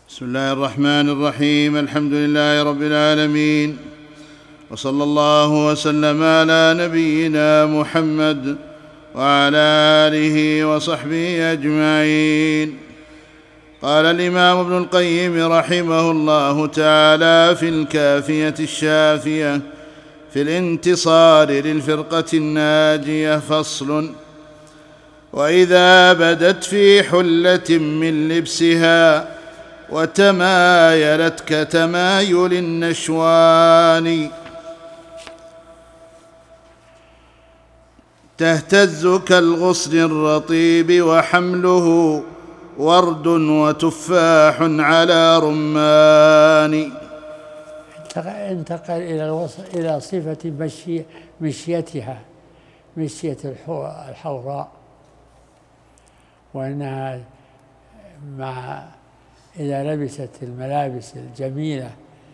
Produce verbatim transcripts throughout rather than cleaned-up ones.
بسم الله الرحمن الرحيم. الحمد لله رب العالمين، وصلى الله وسلم على نبينا محمد وعلى آله وصحبه أجمعين. قال الإمام ابن القيم رحمه الله تعالى في الكافية الشافية في الانتصار للفرقة الناجية: فصل: وإذا بدت في حلة من لبسها وتمايلت كتمايل النشوان، تهتز كالغصن الرطيب وحمله ورد وتفاح على رمان. انتقل إلى الوصف إلى صفة مشي مشيتها، مشية الحوراء، وأنها مع إذا لبست الملابس الجميلة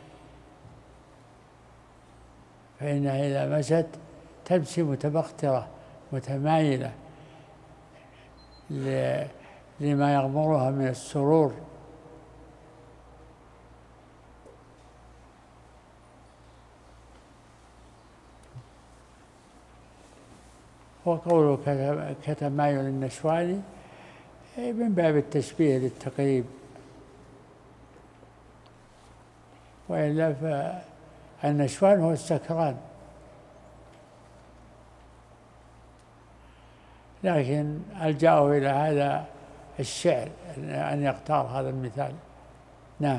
فإنها إذا مشت تمشي متبخترة متمايلة لما يغمرها من السرور. وقوله كتمايل النشوان من باب التشبيه للتقريب، وإلا فالنشوان هو السكران، لكن ألجأه إلى هذا الشعر أن يختار هذا المثال. نعم.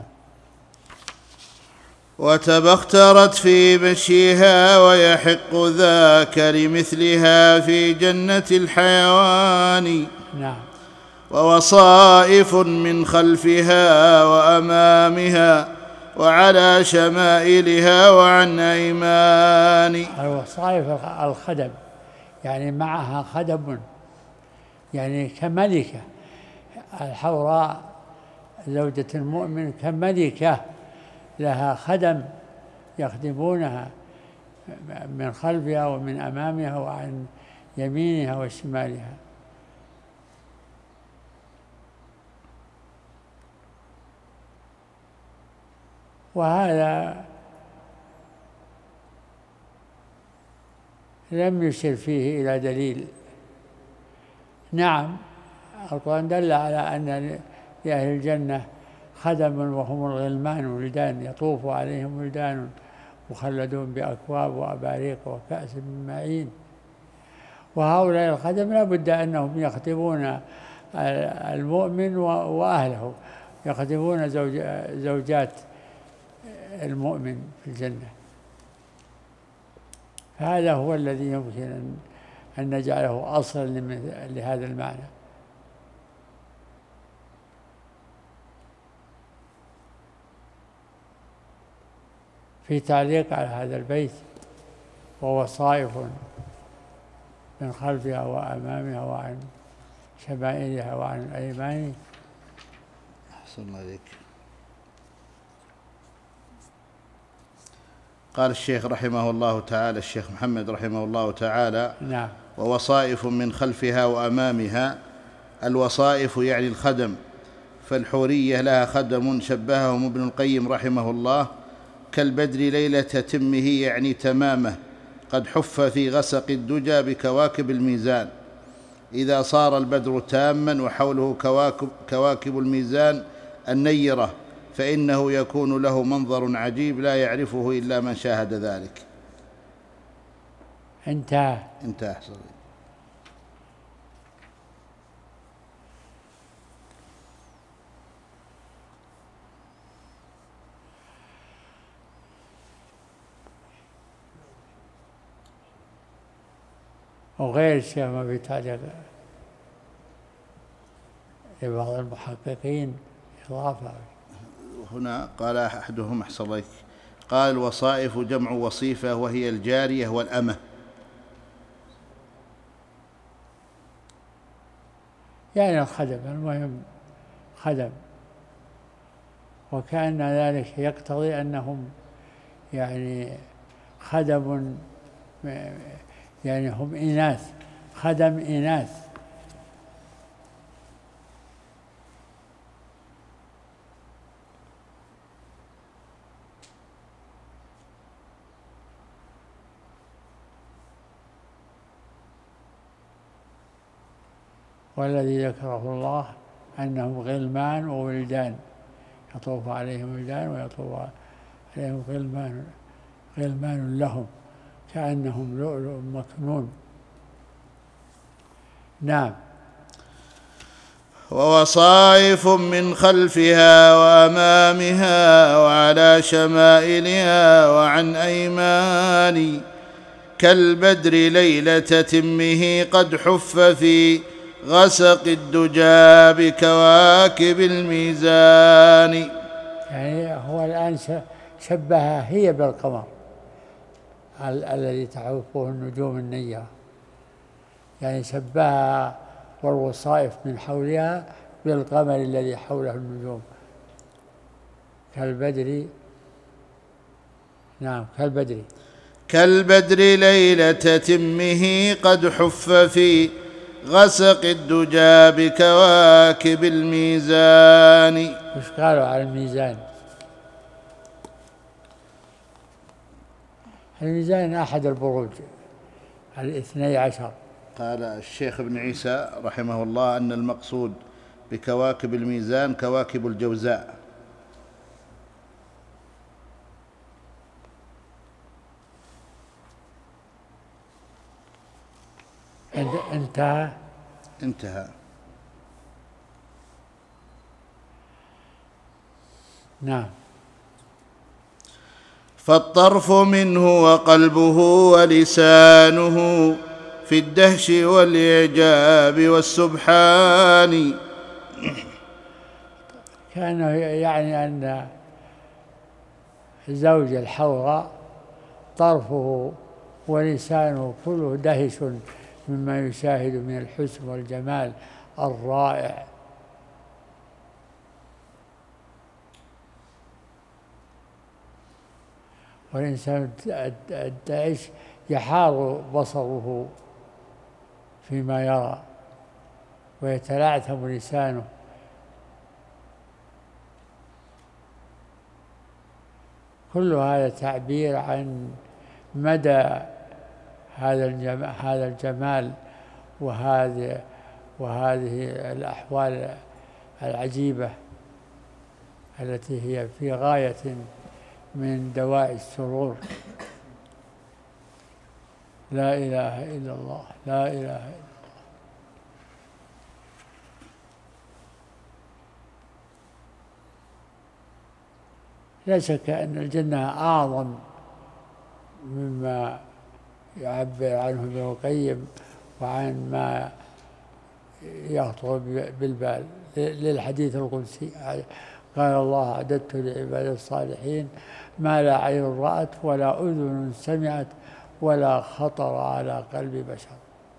وتبخترت في مشيها ويحق ذاك لمثلها في جنة الحيوان. نعم. ووصائف من خلفها وأمامها وعلى شمائلها وعن أيمان. الوصائف الخدم، يعني معها خدم، يعني كملكة. الحوراء زوجة المؤمن كملكة، لها خدم يخدمونها من خلفها ومن أمامها وعن يمينها وشمالها. وهذا لم يشر فيه إلى دليل. نعم، القرآن دل على أن لأهل الجنة خدم وهم الغلمان ولدان يطوف عليهم ولدان مخلدون بأكواب وأباريق وكأس من معين. وهؤلاء الخدم لا بد أنهم يخدمون المؤمن وأهله، يخدمون زوج زوجات المؤمن في الجنة. هذا هو الذي يمكن أن نجعله أصلا لهذا المعنى. في تعليق على هذا البيت: ووصائف من خلفها وأمامها وعن شمائلها وعن الأيمان. أحسن الله عليك. قال الشيخ رحمه الله تعالى، الشيخ محمد رحمه الله تعالى: نعم. ووصائف من خلفها وأمامها. الوصائف يعني الخدم، فالحورية لها خدم شبههم ابن القيم رحمه الله كالبدر ليلة تمه، يعني تمامه، قد حف في غسق الدجى بكواكب الميزان. إذا صار البدر تاما وحوله كواكب, كواكب الميزان النيرة فإنه يكون له منظر عجيب لا يعرفه إلا من شاهد ذلك. انتهى. انتهى. وغير الشيخ ما في تعليق لبعض المحققين إضافة. هنا قال أحدهم أحسن الله، قال: الوصائف جمع وصيفة وهي الجارية والأمة. يعني الخدم، المهم خدم، وكأن ذلك يقتضي أنهم يعني خدم، يعني هم إناث، خدم إناث. والذي ذكره الله أنهم غلمان وولدان يطوف عليهم ولدان ويطوف عليهم غلمان غلمان لهم كأنهم لؤلؤ مكنون. نعم. ووصائف من خلفها وأمامها وعلى شمائلها وعن أيمان كالبدر ليلة تمه قد حف في غسق الدجى بكواكب الميزان. يعني هو الآن شبهها هي بالقمر ال- الذي تحفه النجوم النيرة، يعني شبهها والوصائف من حولها بالقمر الذي حوله النجوم كالبدر. نعم كالبدر كالبدر ليلة تمه قد حف في غسق الدجى بكواكب الميزان. وش قالوا على الميزان؟ الميزان أحد البروج الاثني عشر. قال الشيخ ابن عيسى رحمه الله أن المقصود بكواكب الميزان كواكب الجوزاء. انتهى انتهى. نعم. فالطرف منه وقلبه ولسانه في الدهش والإعجاب والسبحان. كأنه يعني أن زوج الحوراء طرفه ولسانه كله دهش مما يشاهد من الحسن والجمال الرائع. والإنسان الدهش يحار بصره فيما يرى ويتلعثم لسانه. كل هذا تعبير عن مدى هذا الجمال هذا الجمال وهذه وهذه الأحوال العجيبة التي هي في غاية من دواء السرور. لا إله إلا الله، لا إله إلا الله. لا شك أن الجنة أعظم مما يعبر عنه ابن القيم وعن ما يخطر بالبال. للحديث القدسي قال الله أعددت لعباد الصالحين ما لا عين رأت ولا أذن سمعت ولا خطر على قلب بشر.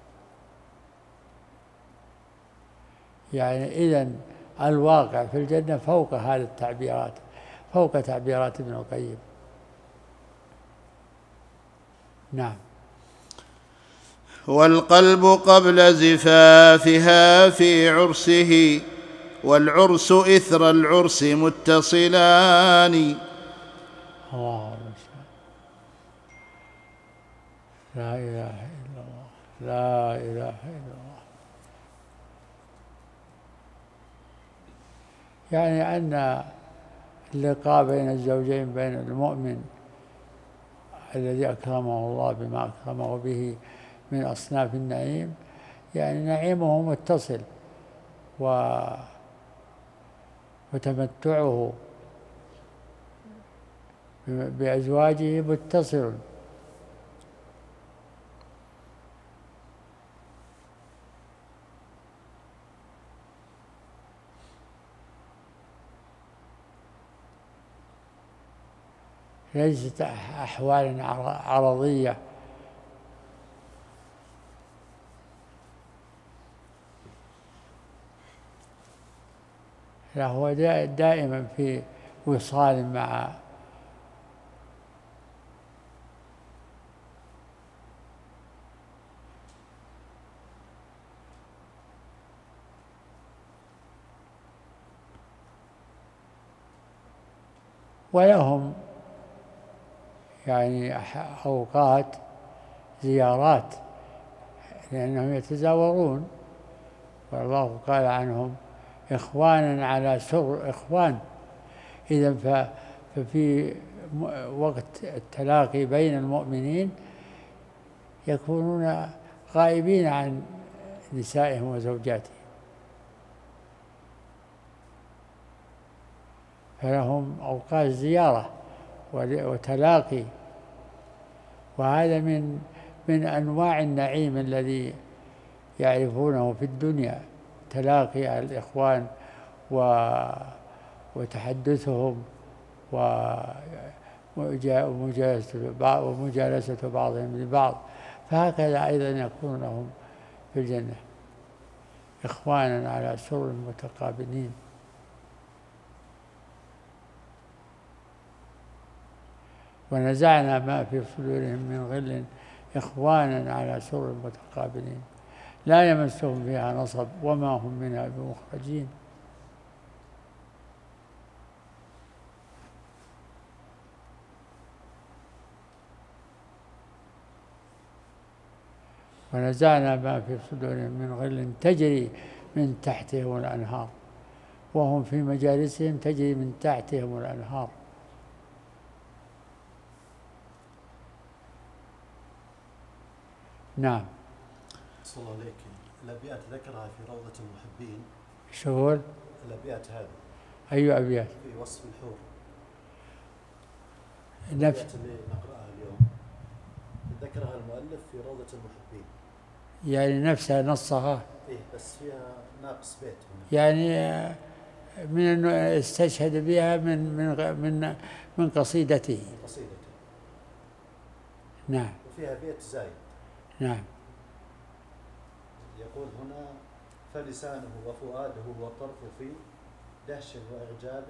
يعني إذن الواقع في الجنة فوق هذه التعبيرات، فوق تعبيرات ابن القيم. نعم. والقلب قبل زفافها في عرسه والعرس إثر العرس متصلان. الله لا إله إلا الله، لا إله إلا الله. يعني أن اللقاء بين الزوجين، بين المؤمن الذي أكرمه الله بما أكرمه به من أصناف النعيم، يعني نعيمه متصل و وتمتعه بأزواجه متصل. ليست أحوال عرضية. لا، هو دائما في وصال مع ولهم يعني أوقات زيارات لأنهم يتزاورون والله قال عنهم إخوانا على سر إخوان. إذا ففي وقت التلاقي بين المؤمنين يكونون غائبين عن نسائهم وزوجاتهم، فلهم أوقات زيارة وتلاقي، وهذا من من أنواع النعيم الذي يعرفونه في الدنيا، تلاقي الإخوان وتحدثهم ومجالسة بعضهم لبعض، فهكذا أيضا يكون لهم في الجنة إخوانا على سرر متقابلين. ونزعنا ما في صدورهم من غل إخوانا على سرر متقابلين لا يمسهم فيها نصب وما هم منها بمخرجين. ونزعنا ما في صدورهم من غل تجري من تحتهم الأنهار وهم في مجالسهم تجري من تحتهم الأنهار. نعم. صلى الله عليك. الأبيات ذكرها في روضة المحبين. شغل الأبيات هذه أي أبيات؟ في وصف الحور. نفس الأبيات اللي نقرأها اليوم ذكرها المؤلف في روضة المحبين. يعني نفسها نصها. إيه بس فيها ناقص بيت هنا. يعني من أنه استشهد بها من من من من قصيدته. من قصيدته. نعم. وفيها بيت زايد. نعم. يقول هنا: فلسانه وفؤاده والطرف في دهش وإعجاب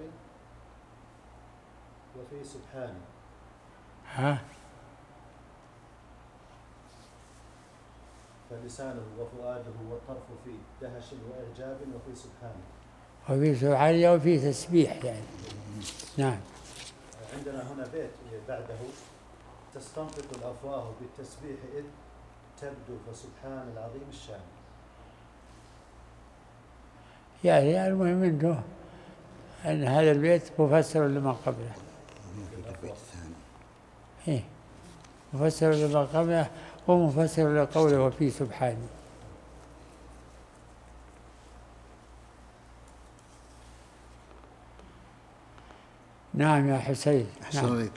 وفي سبحان. ها؟ فلسانه وفؤاده والطرف في دهش وإعجاب وفي سبحان. وفي سبحان وفي تسبيح يعني. نعم. عندنا هنا بيت بعده: تستنطق الأفواه بالتسبيح إذ تبدو فسبحان العظيم الشان. يعني المهم انه ان هذا البيت مفسر لما قبله. إيه مفسر لما قبله ومفسر لقوله وفي سبحانه. نعم يا حسين. نعم.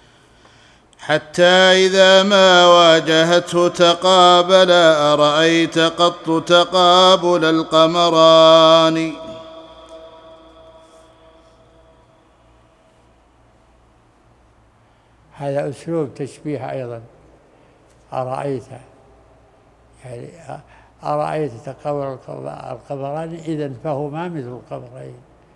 حتى إذا ما واجهته تقابلا أرأيت قط تقابل القمران. هذا أسلوب تشبيه أيضا. أرأيت يعني أرأيت تقابل القمران إذن فهما مثل القمرين.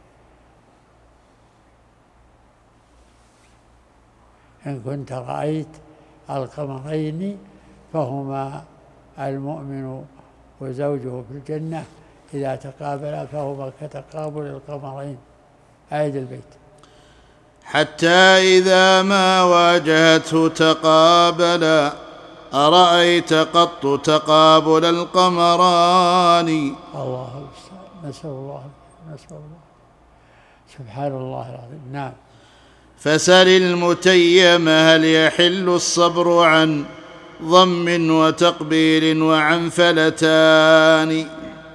إن كنت رأيت القمرين فهما المؤمن وزوجه في الجنة إذا تقابلا فهما كتقابل القمرين. أعد البيت. حتى إذا ما واجهته تقابلا أرأيت قط تقابل القمران. الله نسأل الله نسأل الله سبحان الله العظيم. نعم. فسل المتيم هل يحل الصبر عن ضم وتقبيل وعن فلتان.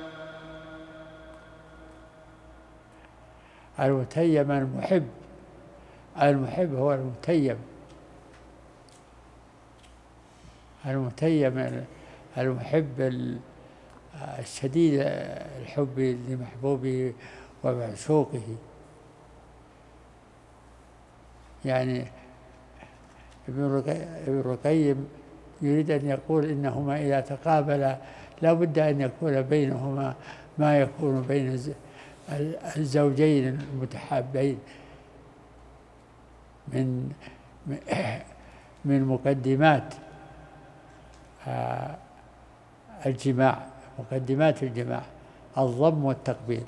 المتيم المحب. المحب هو المتيم. المتيم المحب الشديد الحب لمحبوبه ومعشوقه. يعني ابن القيم يريد أن يقول إنهما إذا تقابلا لا بد أن يكون بينهما ما يكون بين الزوجين المتحابين من من مقدمات الجماع مقدمات الجماع الضم والتقبيل.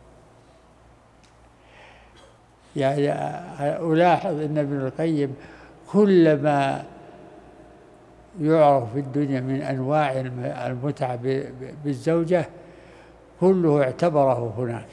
يعني ألاحظ أن ابن القيم كلما يعرف في الدنيا من أنواع المتعة بالزوجة كله اعتبره هناك،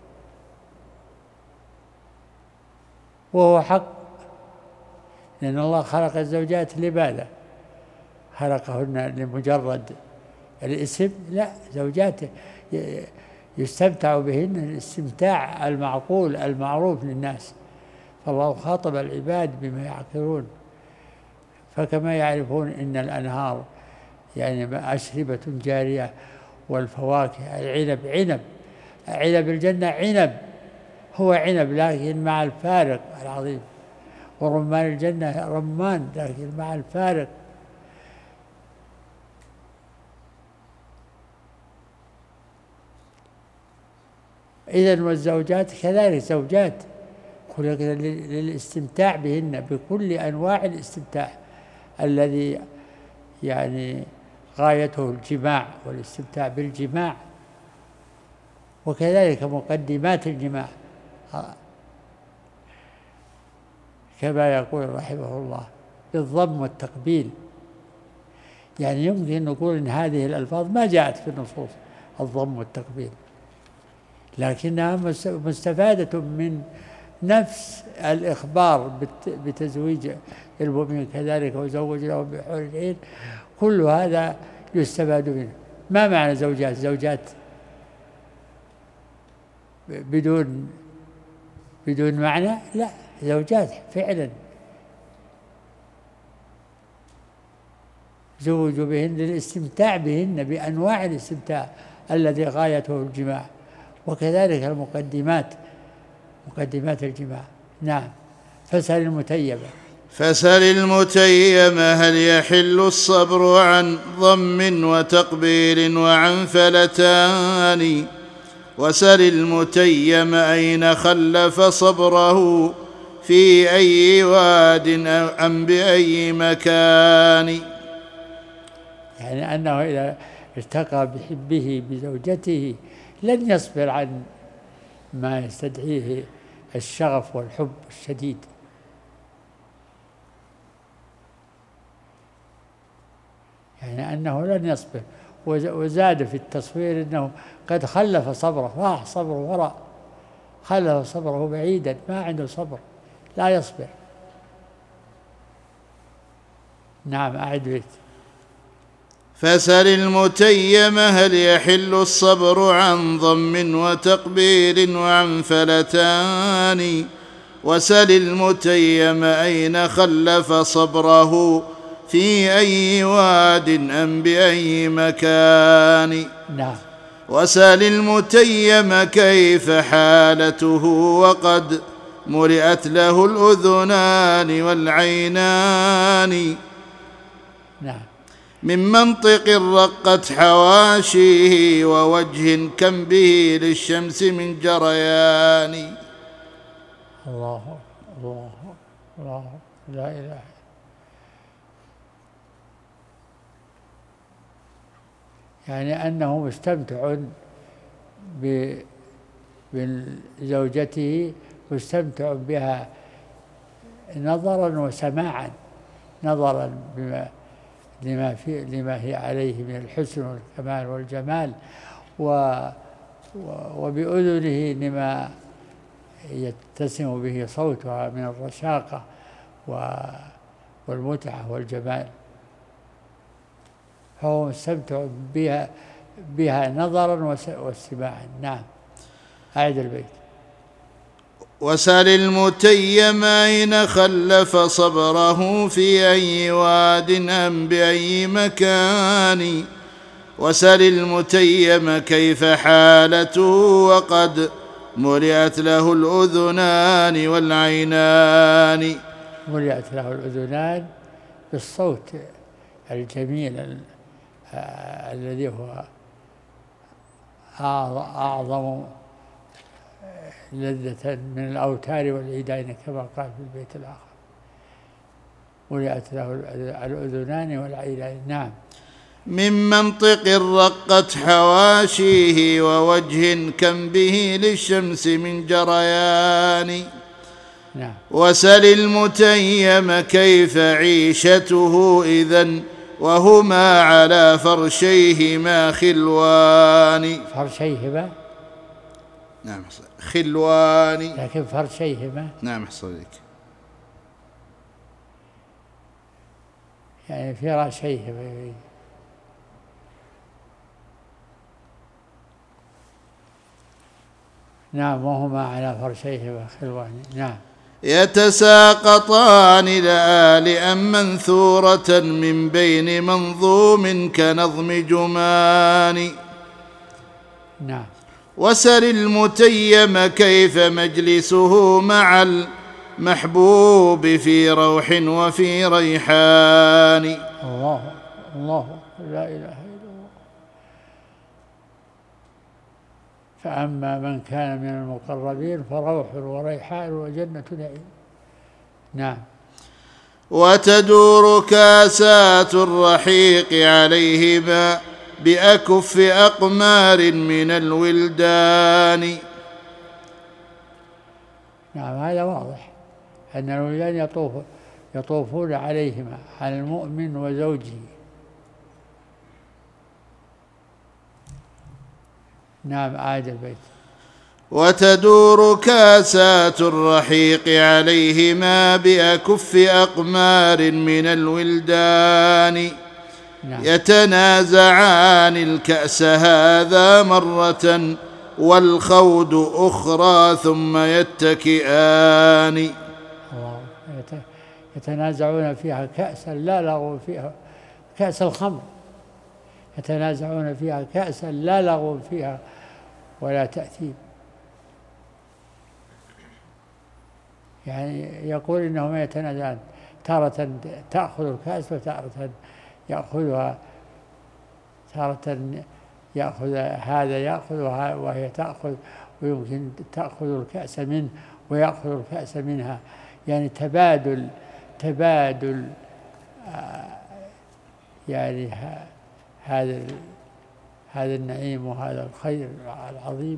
وهو حق، لأن الله خلق الزوجات لماذا؟ خلقهن لمجرد الاسم؟ لا، زوجات يستمتع بهن الاستمتاع المعقول المعروف للناس، فالله خاطب العباد بما يعقلون. فكما يعرفون إن الأنهار يعني أشربة جارية، والفواكه العنب عنب عنب الجنة عنب هو عنب لكن مع الفارق العظيم، ورمان الجنة رمان لكن مع الفارق. إذن والزوجات كذلك زوجات خلقت للاستمتاع بهن بكل أنواع الاستمتاع الذي يعني غايته الجماع والاستمتاع بالجماع، وكذلك مقدمات الجماع كما يقول رحمه الله بالضم والتقبيل. يعني يمكن أن نقول إن هذه الألفاظ ما جاءت في النصوص الضم والتقبيل، لكنها مستفادة من نفس الإخبار بتزويج المؤمن كذلك وزوج لهم بحور العين، كل هذا يستفاد منه. ما معنى زوجات؟ زوجات بدون بدون معنى؟ لا، زوجات فعلا زوجوا بهن للاستمتاع بهن بأنواع الاستمتاع الذي غايته الجماع، وكذلك المقدمات مقدمات الجماع. نعم. فاسأل المتيمة فسل المتيم هل يحل الصبر عن ضم وتقبيل وعن فلتان، وسل المتيم أين خلف صبره في أي واد أم بأي مكان. يعني أنه إذا التقى بحبه بزوجته لن يصبر عن ما يستدعيه الشغف والحب الشديد، يعني أنه لن يصبر. وزاد في التصوير أنه قد خلف صبره، راح صبره وراء، خلف صبره بعيدا، ما عنده صبر، لا يصبر. نعم. أعد بيت. فسل المتيم هل يحل الصبر عن ضم وتقبيل وعن فلتان، وسل المتيم أين خلف صبره في أي واد أم بأي مكان. نعم. وسل المتيم كيف حالته وقد ملئت له الأذنان والعينان، نعم. من منطق رقت حواشيه ووجه كم به للشمس من جريان. الله الله الله لا إله. يعني أنه مستمتع بزوجته، مستمتع بها نظرا وسماعا، نظرا بما لما في لما هي عليه من الحسن والكمال والجمال، و وبأذنه لما يتسم به صوتها من الرشاقة والمتعة والجمال، فهو مستمتع بها بها نظرا واستماعا. نعم. أعد البيت. وسل المتيم أين خلف صبره في أي واد أم بأي مكان، وسل المتيم كيف حالته وقد ملئت له الأذنان والعينان. ملئت له الأذنان بالصوت الجميل الذي هو أعظم لذة من الأوتار والعيدين كما قال في البيت الآخر. ملئت له الأذنان والعينين. نعم. من منطق رقت حواشيه ووجه كم به للشمس من جريان. نعم. وسل المتيم كيف عيشته إذن وهما على فرشيهما خلوان. فرشيهما نعم خلوان، لكن فرشيهما نعم أحسن لك، يعني فراشيهما. نعم وهما على فرشيهما خلوان. نعم يتساقطان لآلئا منثورة من بين منظوم كنظم جمان. نعم وسل المتيم كيف مجلسه مع المحبوب في روح وفي ريحان. الله الله لا إله إلا الله. فأما من كان من المقربين فروح وريحان وجنة نعيم. نعم. وتدور كاسات الرحيق عليهما بأكف أقمار من الولدان. نعم هذا واضح أن الولدان يطوف يطوفون عليهما على المؤمن وزوجه. نعم عاد البيت. وتدور كاسات الرحيق عليهما بأكف أقمار من الولدان. نعم. يتنازعان الكأس هذا مرة والخود أخرى ثم يتكئان. يتنازعون فيها كأسا لا لغو فيها، كأس الخمر يتنازعون فيها كأسا لا لغو فيها ولا تأثيم. يعني يقول إنهم يتنازعون، تارة تأخذ الكأس وتارة يأخذها، تارة يأخذ هذا يأخذها وهي تأخذ، ويمكن تأخذ الكأس منه ويأخذ الكأس منها. يعني تبادل تبادل يعني هذا هذا النعيم وهذا الخير العظيم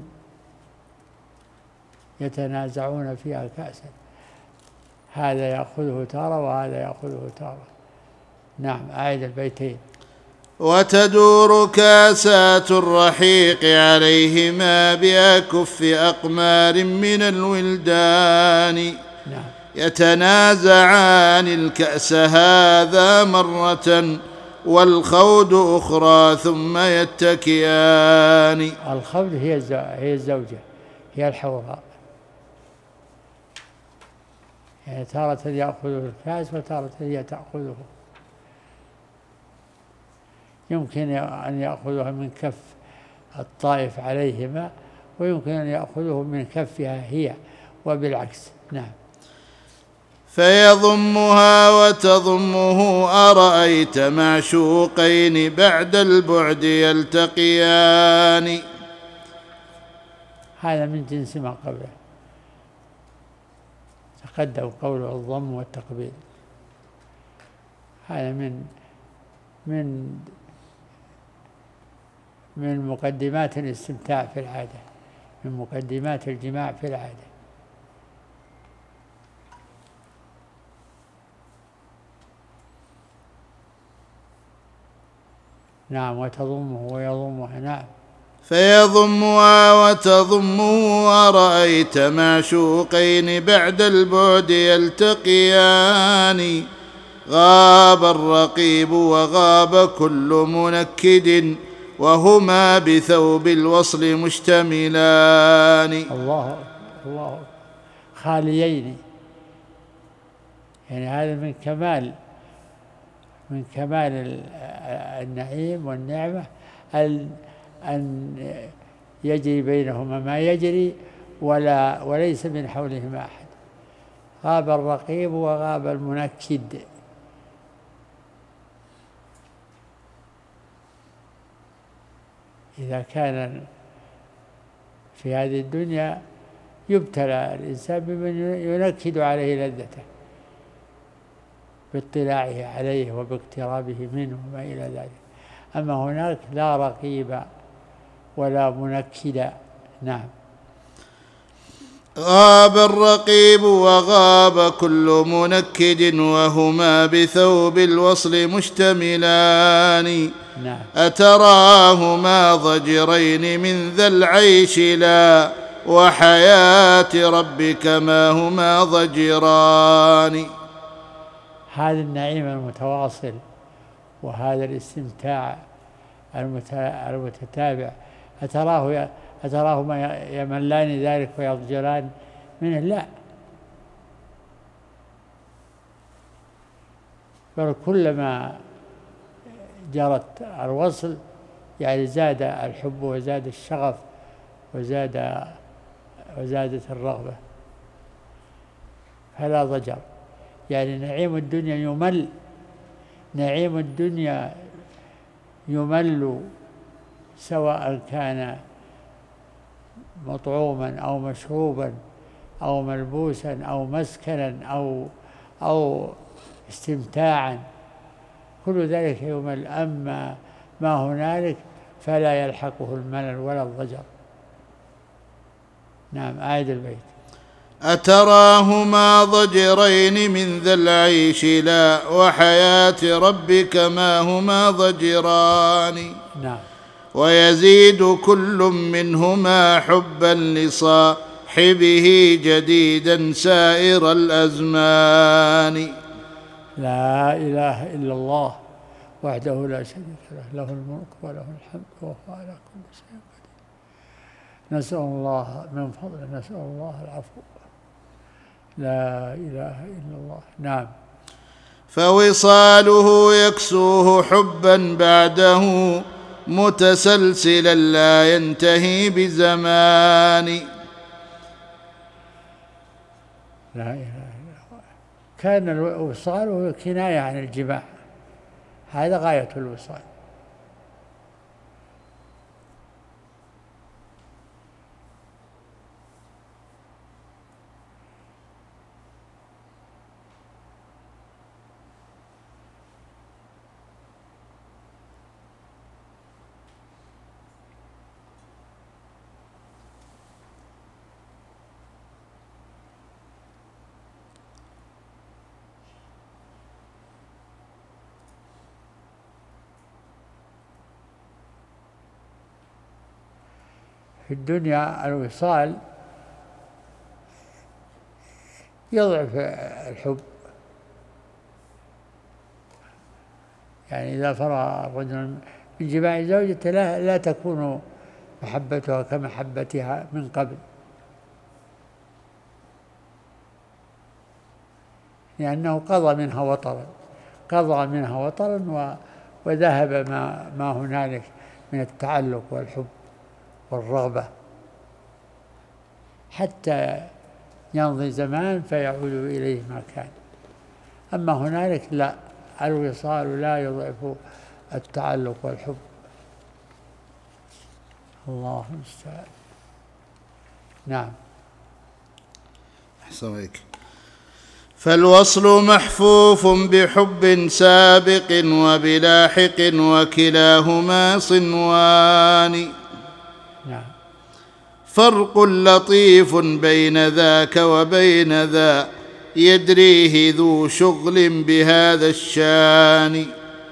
يتنازعون فيها كأسا، هذا يأخذه تارة وهذا يأخذه تارة. نعم أعيد البيتين. وتدور كاسات الرحيق عليهما بأكف أقمار من الولدان. نعم. يتنازعان الكأس هذا مرة والخود أخرى ثم يتكيان. الخود هي هي الزوجة، هي الحوراء، يعني تارة يأخذه الكاس وتارة هي تأخذه. يمكن أن يأخذها من كف الطائف عليهما ويمكن أن يأخذه من كفها هي وبالعكس. نعم. فيضمها وتضمه أرأيت معشوقين بعد البعد يلتقيان. هذا من جنس ما قبله، تقدم قوله الضم والتقبيل. هذا من من من مقدمات الاستمتاع في العادة، من مقدمات الجماع في العادة. نعم. وتضمه ويضمها. نعم. فيضمها وتضمه أرأيت معشوقين بعد البعد يلتقيان. غاب الرقيب وغاب كل منكد وهما بثوب الوصل مشتملان. الله الله خاليين، يعني هذا من كمال من كمال النعيم والنعمة أن يجري بينهما ما يجري ولا وليس من حولهما أحد. غاب الرقيب وغاب المنكد. إذا كان في هذه الدنيا يبتلى الإنسان بمن ينكد عليه لذته باطلاعه عليه وباقترابه منه وما إلى ذلك. أما هناك لا رقيب ولا منكد. نعم. غاب الرقيب وغاب كل منكد وهما بثوب الوصل مشتملان. نعم. أتراهما ضجرين من ذا العيش لا وحياة ربك ما هما ضجران. هذا النعيم المتواصل وهذا الاستمتاع المتتابع أتراه أتراهما يملان ذلك ويضجران منه؟ لا، بل كلما جرت الوصل يعني زاد الحب وزاد الشغف وزاد وزادت الرغبة، فلا ضجر. يعني نعيم الدنيا يمل، نعيم الدنيا يمل سواء كان مطعوما أو مشروبا أو ملبوسا أو مسكنا أو أو استمتاعا، كل ذلك يمل. أما ما هنالك فلا يلحقه الملل ولا الضجر. نعم. آية البيت. أتراهما ضجرين من ذا العيش لا وحياة ربك ما هما ضجران. نعم. ويزيد كل منهما حبا لصاحبه جديدا سائر الأزمان. لا إله إلا الله وحده لا شريك له، له الملك وله الحمد وهو على كل شيء قدير. نسأل الله من فضله، نسأل الله العفو. لا إله إلا الله. نعم. فوصاله يكسوه حبا بعده متسلسلا لا ينتهي بزمان. لا إله إلا الله. كان الوصال كناية عن الجماع، هذا غاية الوصال. في الدنيا الوصال يضعف الحب، يعني إذا فرغ الرجل من جماع زوجته لا, لا تكون محبتها كمحبتها من قبل، لأنه قضى منها وطرا قضى منها وطرا وذهب ما, ما هنالك من التعلق والحب والرغبة، حتى يمضي زمان فيعود إليه ما كان. أما هنالك لا، الوصال لا يضعف التعلق والحب. الله المستعان. نعم. أحسن عليك. فالوصل محفوف بحب سابق وبلاحق وكلاهما صنوان. نعم. فرق لطيف بين ذاك وبين ذا يدريه ذو شغل بهذا الشان.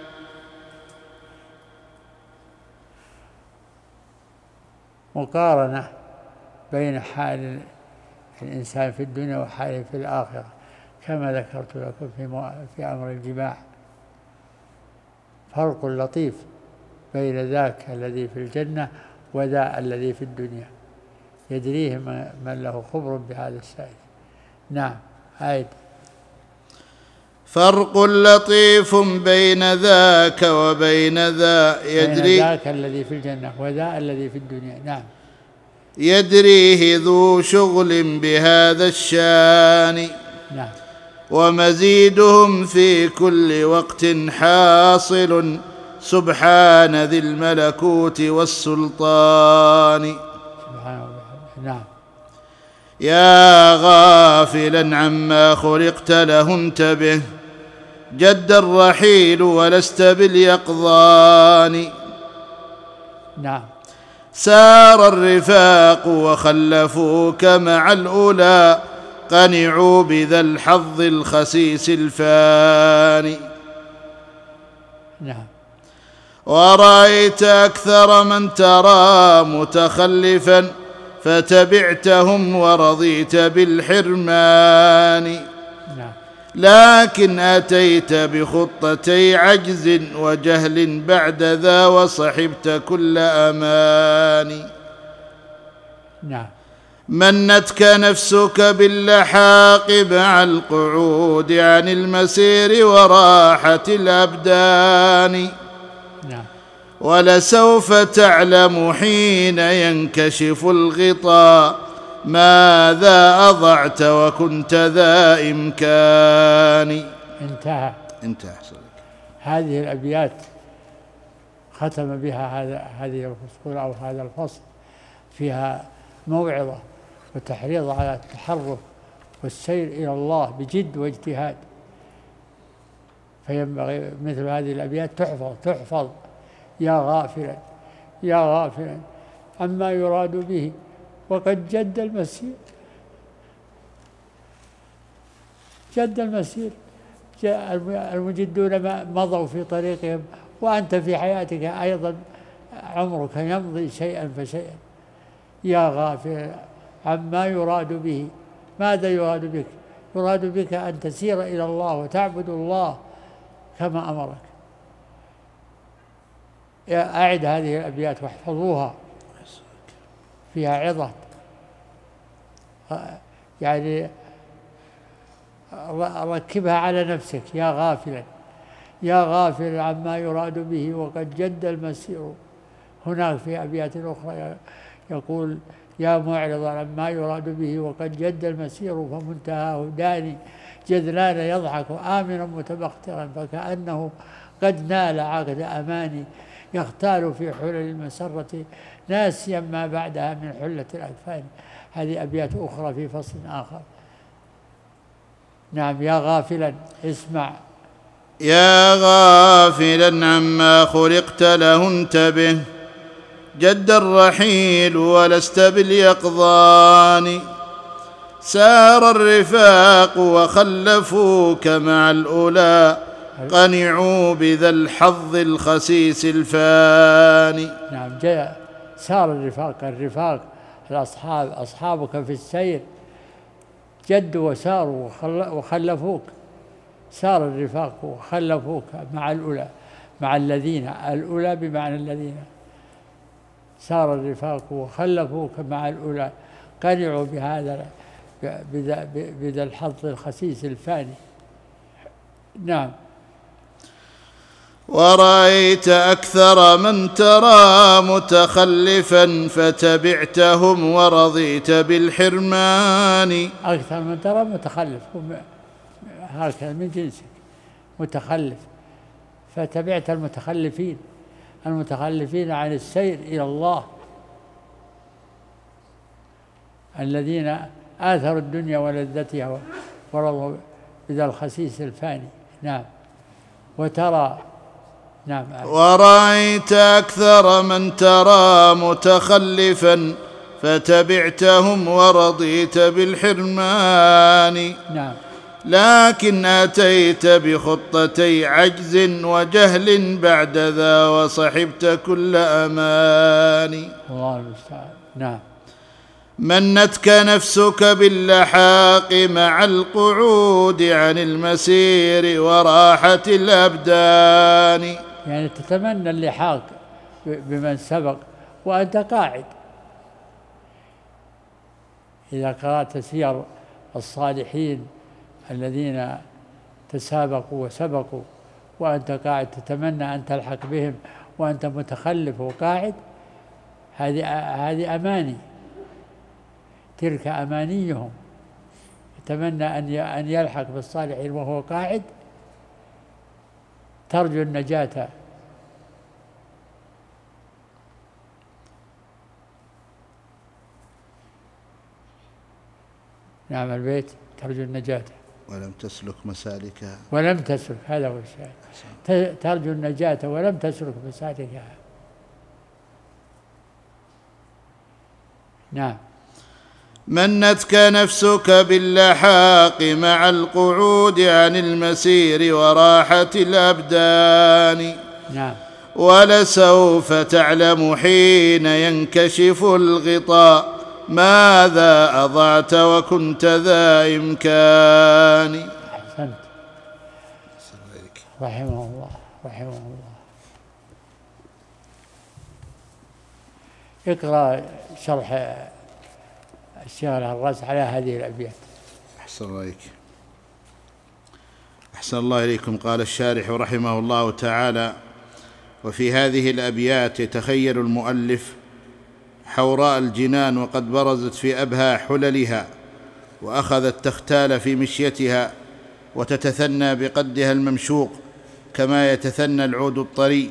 مقارنة بين حال الإنسان في الدنيا وحاله في الآخرة كما ذكرت لكم في, في أمر الجماع. فرق لطيف بين ذاك الذي في الجنة وذا الذي في الدنيا يدريه من له خبر بهذا السائل. نعم. آية. فرق لطيف بين ذاك وبين ذا يدري بين ذاك الذي في الجنة وذا الذي في الدنيا. نعم. يدريه ذو شغل بهذا الشان. نعم. ومزيدهم في كل وقت حاصل سبحان ذي الملكوت والسلطان. سبحانه. نعم. يا غافلا عما خلقت له انتبه جد الرحيل ولست باليقظان. نعم. سار الرفاق وخلفوك مع الأولى قنعوا بذا الحظ الخسيس الفاني. نعم. ورأيت أكثر من ترى متخلفا فتبعتهم ورضيت بالحرمان. نعم. لكن أتيت بخطتي عجز وجهل بعد ذا وصحبت كل أمان. نعم. منتك نفسك باللحاق مع القعود عن المسير وراحة الأبدان. نعم. ولسوف تعلم حين ينكشف الغطاء ماذا أضعت وكنت ذا إمكان. انتهى. انتهى. هذه الأبيات ختم بها هذا هذه الفصول أو هذا الفصل، فيها موعظة وتحريض على التحرك والسير إلى الله بجد واجتهاد. فينبغي مثل هذه الأبيات تحفظ تحفظ يا غافلا يا غافلا عما يراد به وقد جد المسير. جد المسير، المجدون مضوا في طريقهم وأنت في حياتك أيضا عمرك يمضي شيئا فشيئا. يا غافلا عما يراد به، ماذا يراد بك؟ يراد بك أن تسير إلى الله وتعبد الله كما أمرك. أعد هذه الأبيات واحفظوها، فيها عظة، يعني ركبها على نفسك. يا غافلا يا غافلا عما يراد به وقد جد المسير. هناك في أبيات أخرى يقول يا معرضا عما يراد به وقد جد المسير فمنتهاه داني جذلان يضحك آمنا متبخترا فكأنه قد نال عقد أماني يختال في حلل المسرة ناسيا ما بعدها من حلة الأكفان. هذه أبيات أخرى في فصل آخر. نعم. يا غافلا اسمع. يا غافلا عما خلقت له انتبه جد الرحيل ولست باليقظان. سار الرفاق وخلفوك مع الأولى قنعوا بذا الحظ الخسيس الفاني. نعم. جاء سار الرفاق، الرفاق الأصحاب، أصحابك في السير جدوا وساروا وخلفوك. سار الرفاق وخلفوك مع الأولى، مع الذين، الأولى بمعنى الذين. سار الرفاق وخلفوك مع الأولى قنعوا بهذا بذا الحظ الخسيس الفاني. نعم. ورأيت أكثر من ترى متخلفا فتبعتهم ورضيت بالحرمان. أكثر من ترى متخلف هكذا من جنسك متخلف، فتبعت المتخلفين المتخلفين عن السير إلى الله الذين آثروا الدنيا ولذتها ورضوا بذا الخسيس الفاني. نعم. وترى. نعم. ورأيت أكثر من ترى متخلفا فتبعتهم ورضيت بالحرمان. نعم. لكن أتيت بخطتي عجز وجهل بعد ذا وصحبت كل أمان. الله المستعان. نعم. منتك نفسك باللحاق مع القعود عن المسير وراحة الأبدان. يعني تتمنى اللحاق بمن سبق وأنت قاعد. إذا قرأت سير الصالحين الذين تسابقوا وسبقوا وأنت قاعد تتمنى أن تلحق بهم وأنت متخلف وقاعد، هذه هذه أماني، تلك أمانيهم. يتمنى أن أن يلحق بالصالحين وهو قاعد، ترجو النجاة. نعم. البيت ترجو النجاة ولم تسلك مسالكها. ولم تسلك، هذا هو الشاهد. ترجو النجاة ولم تسلك مسالكها. نعم. منتك نفسك باللحاق مع القعود عن المسير وراحة الأبدان. نعم. ولسوف تعلم حين ينكشف الغطاء ماذا أضعت وكنت ذا إمكان. أحسنت. رحمه الله رحمه الله. اقرأ شرح الشيخ الهراس على هذه الأبيات. أحسن الله إليك. أحسن الله إليكم. قال الشارح رحمه الله تعالى: وفي هذه الأبيات يتخيل المؤلف حوراء الجنان وقد برزت في أبهى حللها، وأخذت تختال في مشيتها وتتثنى بقدها الممشوق كما يتثنى العود الطري،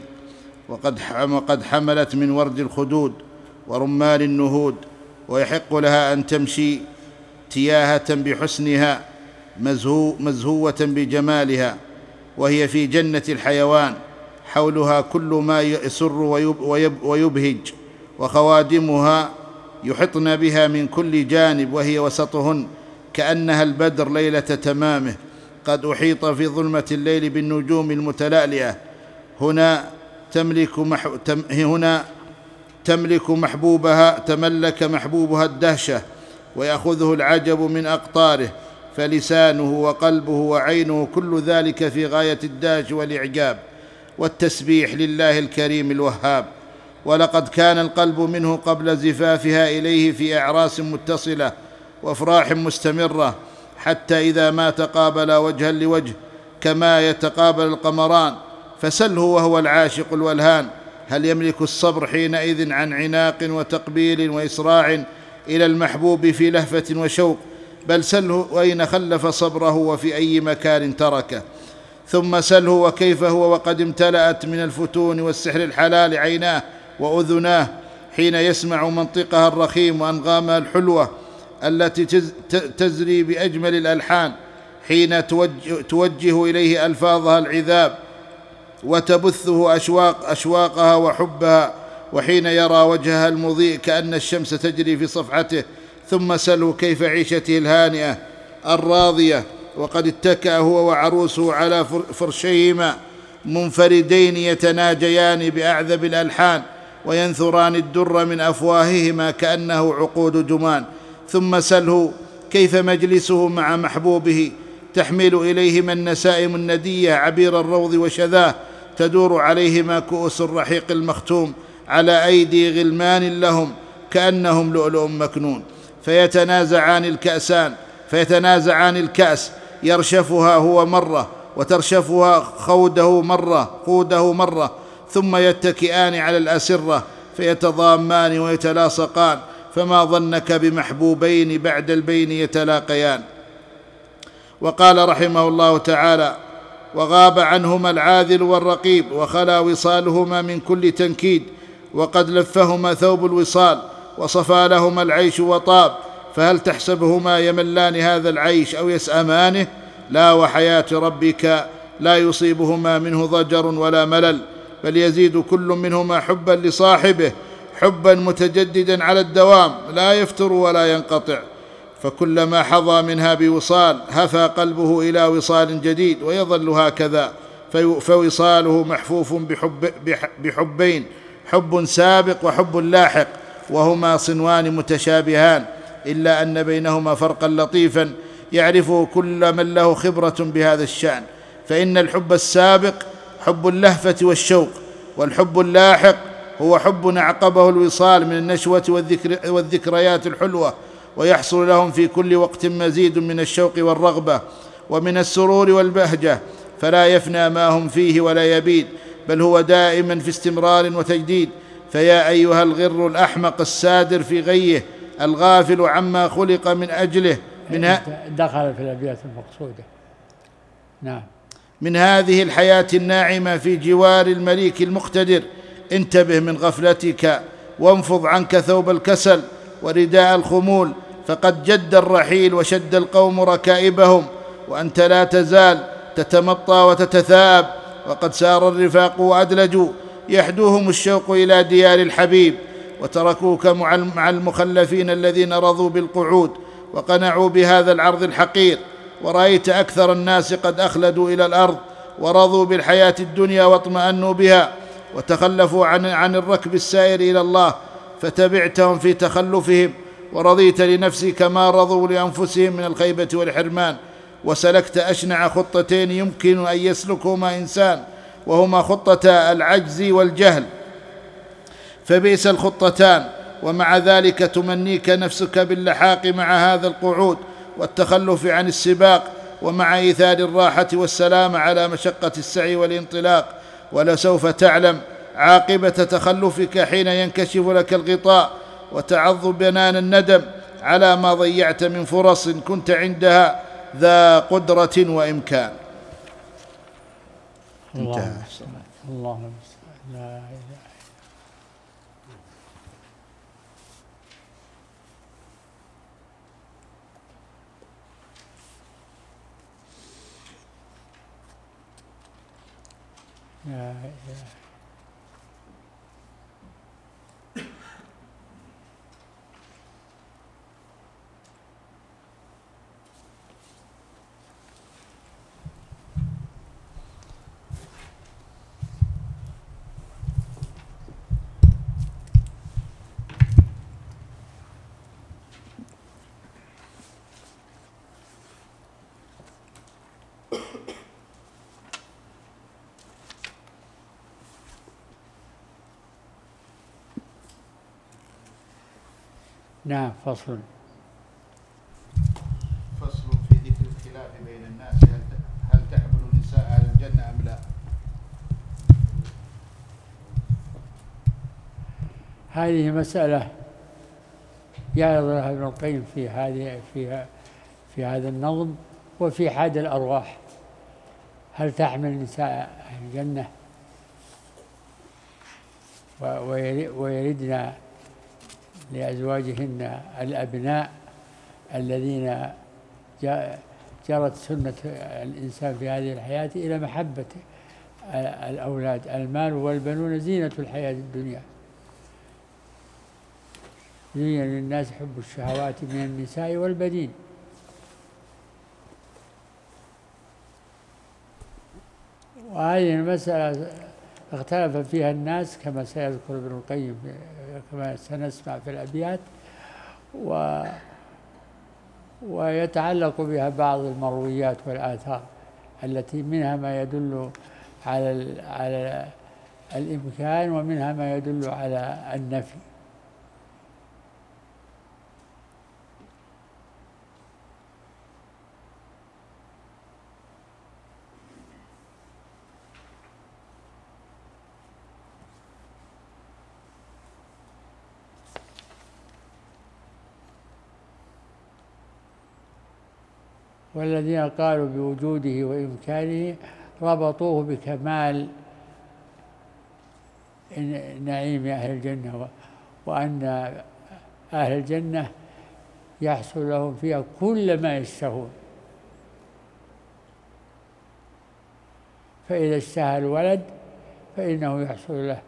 وقد حملت من ورد الخدود ورمان النهود، ويحق لها أن تمشي تياهة بحسنها مزهو مزهوة بجمالها، وهي في جنة الحيوان، حولها كل ما يسر ويبهج، وخوادمها يحطن بها من كل جانب، وهي وسطهن كأنها البدر ليلة تمامه، قد أحيط في ظلمة الليل بالنجوم المتلألئة. هنا تملك, مح... تم... هنا تملك محبوبها تملك محبوبها الدهشة، ويأخذه العجب من أقطاره، فلسانه وقلبه وعينه كل ذلك في غاية الدهش والإعجاب والتسبيح لله الكريم الوهاب. ولقد كان القلب منه قبل زفافها إليه في أعراس متصلة وأفراح مستمرة، حتى إذا ما تقابل وجها لوجه كما يتقابل القمران، فسله وهو العاشق الولهان هل يملك الصبر حينئذ عن عناق وتقبيل وإسراع إلى المحبوب في لهفة وشوق، بل سله أين خلف صبره وفي أي مكان تركه. ثم سله وكيف هو وقد امتلأت من الفتون والسحر الحلال عيناه وأذناه حين يسمع منطقها الرخيم وأنغامها الحلوة التي تزري بأجمل الألحان، حين توجه, توجه إليه ألفاظها العذاب وتبثه أشواق أشواقها وحبها، وحين يرى وجهها المضيء كأن الشمس تجري في صفحته. ثم سله كيف عيشته الهانئة الراضية وقد اتكأ هو وعروسه على فرشيهما منفردين يتناجيان بأعذب الألحان وينثران الدر من أفواههما كأنه عقود جمان. ثم سله كيف مجلسه مع محبوبه تحمل إليهما النسائم الندية عبير الروض وشذاه، تدور عليهما كؤوس الرحيق المختوم على أيدي غلمان لهم كأنهم لؤلؤ مكنون، فيتنازعان الكأسان فيتنازعان الكأس، يرشفها هو مرة وترشفها خوده مرة خوده مرة ثم يتكئان على الأسرة فيتضامان ويتلاصقان، فما ظنك بمحبوبين بعد البين يتلاقيان. وقال رحمه الله تعالى: وغاب عنهما العاذل والرقيب وخلا وصالهما من كل تنكيد، وقد لفهما ثوب الوصال وصفى لهما العيش وطاب، فهل تحسبهما يملان هذا العيش أو يسأمانه؟ لا، وحياة ربك لا يصيبهما منه ضجر ولا ملل، بل يزيد كل منهما حبا لصاحبه، حبا متجددا على الدوام لا يفتر ولا ينقطع، فكلما حظى منها بوصال هفى قلبه إلى وصال جديد ويظل هكذا، فوصاله محفوف بحب بحبين، حب سابق وحب لاحق، وهما صنوان متشابهان، إلا أن بينهما فرقا لطيفا يعرفه كل من له خبرة بهذا الشأن، فإن الحب السابق حب اللهفة والشوق، والحب اللاحق هو حب أعقبه الوصال من النشوة والذكر والذكريات الحلوة، ويحصل لهم في كل وقت مزيد من الشوق والرغبة ومن السرور والبهجة، فلا يفنى ما هم فيه ولا يبيد، بل هو دائما في استمرار وتجديد. فيا أيها الغر الأحمق السادر في غيه الغافل عما خلق من أجله من ه... دخل في الأبيات المقصودة. نعم. من هذه الحياة الناعمة في جوار المليك المقتدر، انتبه من غفلتك وانفض عنك ثوب الكسل ورداء الخمول، فقد جد الرحيل وشد القوم ركائبهم، وأنت لا تزال تتمطى وتتثاب، وقد سار الرفاق وأدلجوا يحدوهم الشوق إلى ديار الحبيب، وتركوك مع المخلفين الذين رضوا بالقعود وقنعوا بهذا العرض الحقير، ورأيت أكثر الناس قد أخلدوا إلى الأرض ورضوا بالحياة الدنيا واطمأنوا بها وتخلفوا عن, عن الركب السائر إلى الله، فتبعتهم في تخلفهم ورضيت لنفسك ما رضوا لأنفسهم من الخيبة والحرمان، وسلكت أشنع خطتين يمكن أن يسلكهما إنسان، وهما خطة العجز والجهل، فبئس الخطتان. ومع ذلك تمنيك نفسك باللحاق مع هذا القعود والتخلف عن السباق، ومع إيثار الراحة والسلام على مشقة السعي والانطلاق. ولسوف تعلم عاقبة تخلفك حين ينكشف لك الغطاء وتعض بنان الندم على ما ضيعت من فرص كنت عندها ذا قدرة وإمكان. انتهى. اللهم لا إله لا إله. نعم. فصل فصل في ذكر الخلاف بين الناس، هل هل تحمل نساء أهل الجنة أم لا؟ هذه مسألة يعرض لها ابن القيم في هذه في في هذا النظم وفي حاد الأرواح. هل تحمل نساء أهل الجنة ويردن لأزواجهن الأبناء الذين جرت سنة الإنسان في هذه الحياة إلى محبة الأولاد. المال والبنون زينة الحياة الدنيا، زين للناس حب الشهوات من النساء والبنين. وهذه المسألة اختلف فيها الناس كما سيذكر ابن القيم كما سنسمع في الأبيات، و ويتعلق بها بعض المرويات والآثار التي منها ما يدل على على الإمكان ومنها ما يدل على النفي. والذين قالوا بوجوده وإمكانه ربطوه بكمال نعيم أهل الجنة، وأن أهل الجنة يحصل لهم فيها كل ما يشتهون. فإذا اشتهى الولد فإنه يحصل له،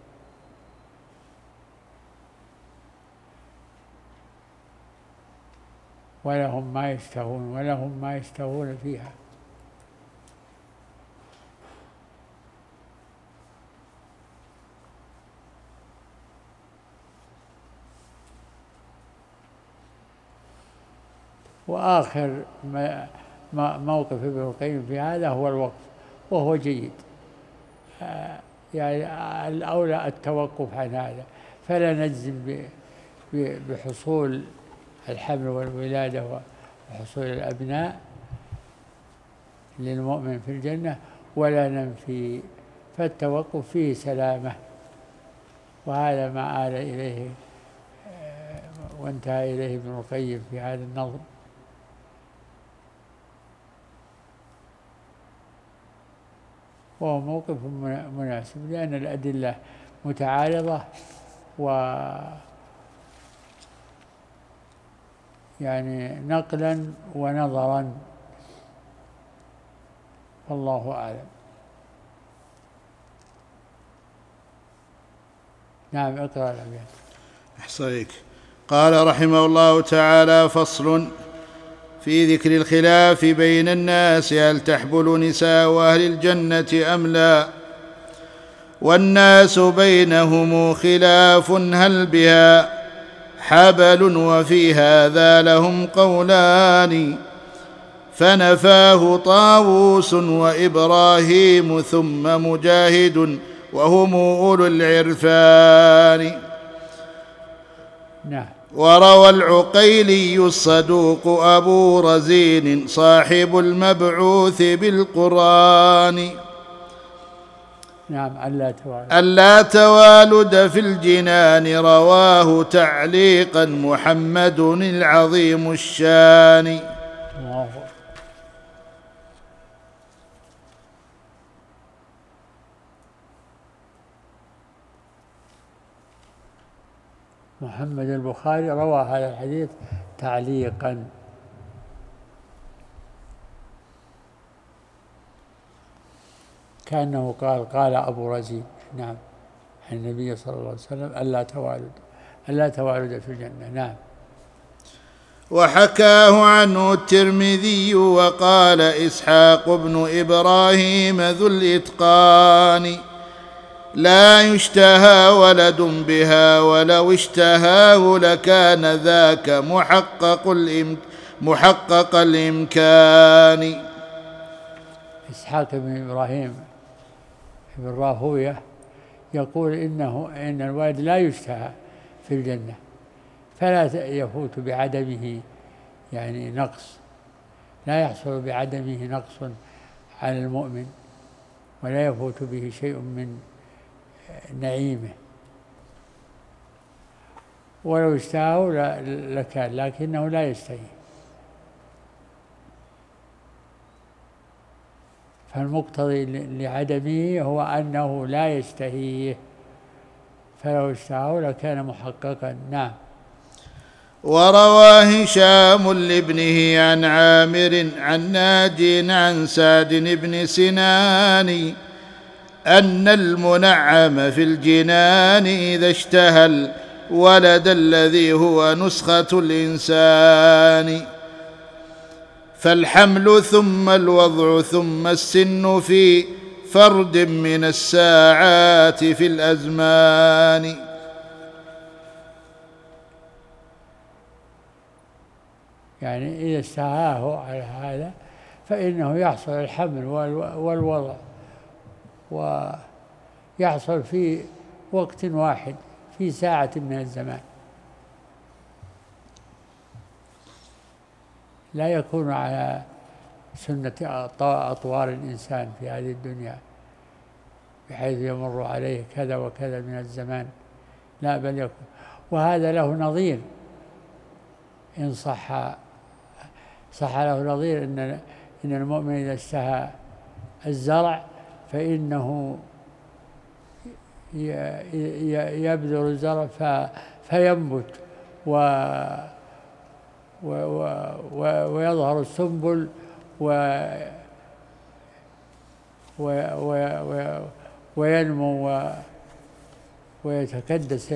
ولهم ما يشتهون ولهم ما يشتهون فيها. وآخر موقف ابن القيم في هذا هو الوقف، وهو جيد. يعني الأولى التوقف عن هذا، فلا نجزم بحصول الحمل والولادة وحصول الأبناء للمؤمن في الجنة، ولا ننفي، فالتوقف فيه سلامة. وهذا ما آل إليه وانتهى إليه ابن القيم في هذا النظم. وهو موقف مناسب لأن الأدلة متعارضة، و يعني نقلا ونظرا، والله أعلم. نعم، اقرأ الأبيات. أحصيك. قال رحمه الله تعالى: فصل في ذكر الخلاف بين الناس هل تحبل نساء أهل الجنة أم لا، والناس بينهم خلاف هل بها حبل، وفي هذا لهم قولان، فنفاه طاووس وإبراهيم ثم مجاهد وهم أولو العرفان. نعم. وروى العقيلي الصدوق أبو رزين صاحب المبعوث بالقرآن نعم ألا توالد ألا توالد في الجنان، رواه تعليقا محمد العظيم الشان. محمد البخاري روى هذا الحديث تعليقا. كأنه قال قال أبو رزين نعم عن النبي صلى الله عليه وسلم: ألا توالد ألا توالد في الجنة. نعم. وحكاه عنه الترمذي وقال إسحاق بن إبراهيم ذو الإتقان: لا يشتهى ولد بها، ولو اشتهاه لكان ذاك محقق الإم محقق الإمكان. إسحاق بن إبراهيم بن راهوية يقول إنه إن الولد لا يشتهى في الجنة، فلا يفوت بعدمه يعني نقص، لا يحصل بعدمه نقص على المؤمن، ولا يفوت به شيء من نعيمه، ولو اشتهاه لكان، لكنه لا يشتهي. فالمقتضي لعدمه هو أنه لا يشتهيه، فلو اشتهاه لكان محققا. نعم. وروى هشام لابنه عن عامر عن ناجٍ عن سعد بن سنان أن المنعم في الجنان إذا اشتهى الولد الذي هو نسخة الإنسان، فالحمل ثم الوضع ثم السن في فرد من الساعات في الأزمان. يعني إذا اشتهاه على هذا فإنه يحصل الحمل والوضع، ويحصل في وقت واحد في ساعة من الزمان، لا يكون على سنة أطوار الإنسان في هذه الدنيا بحيث يمر عليه كذا وكذا من الزمان، لا بل يكون. وهذا له نظير إن صح صح له نظير إن إن المؤمن إذا اشتهى الزرع فإنه يبذر الزرع فينبت ويظهر السنبل وينمو ويتكدس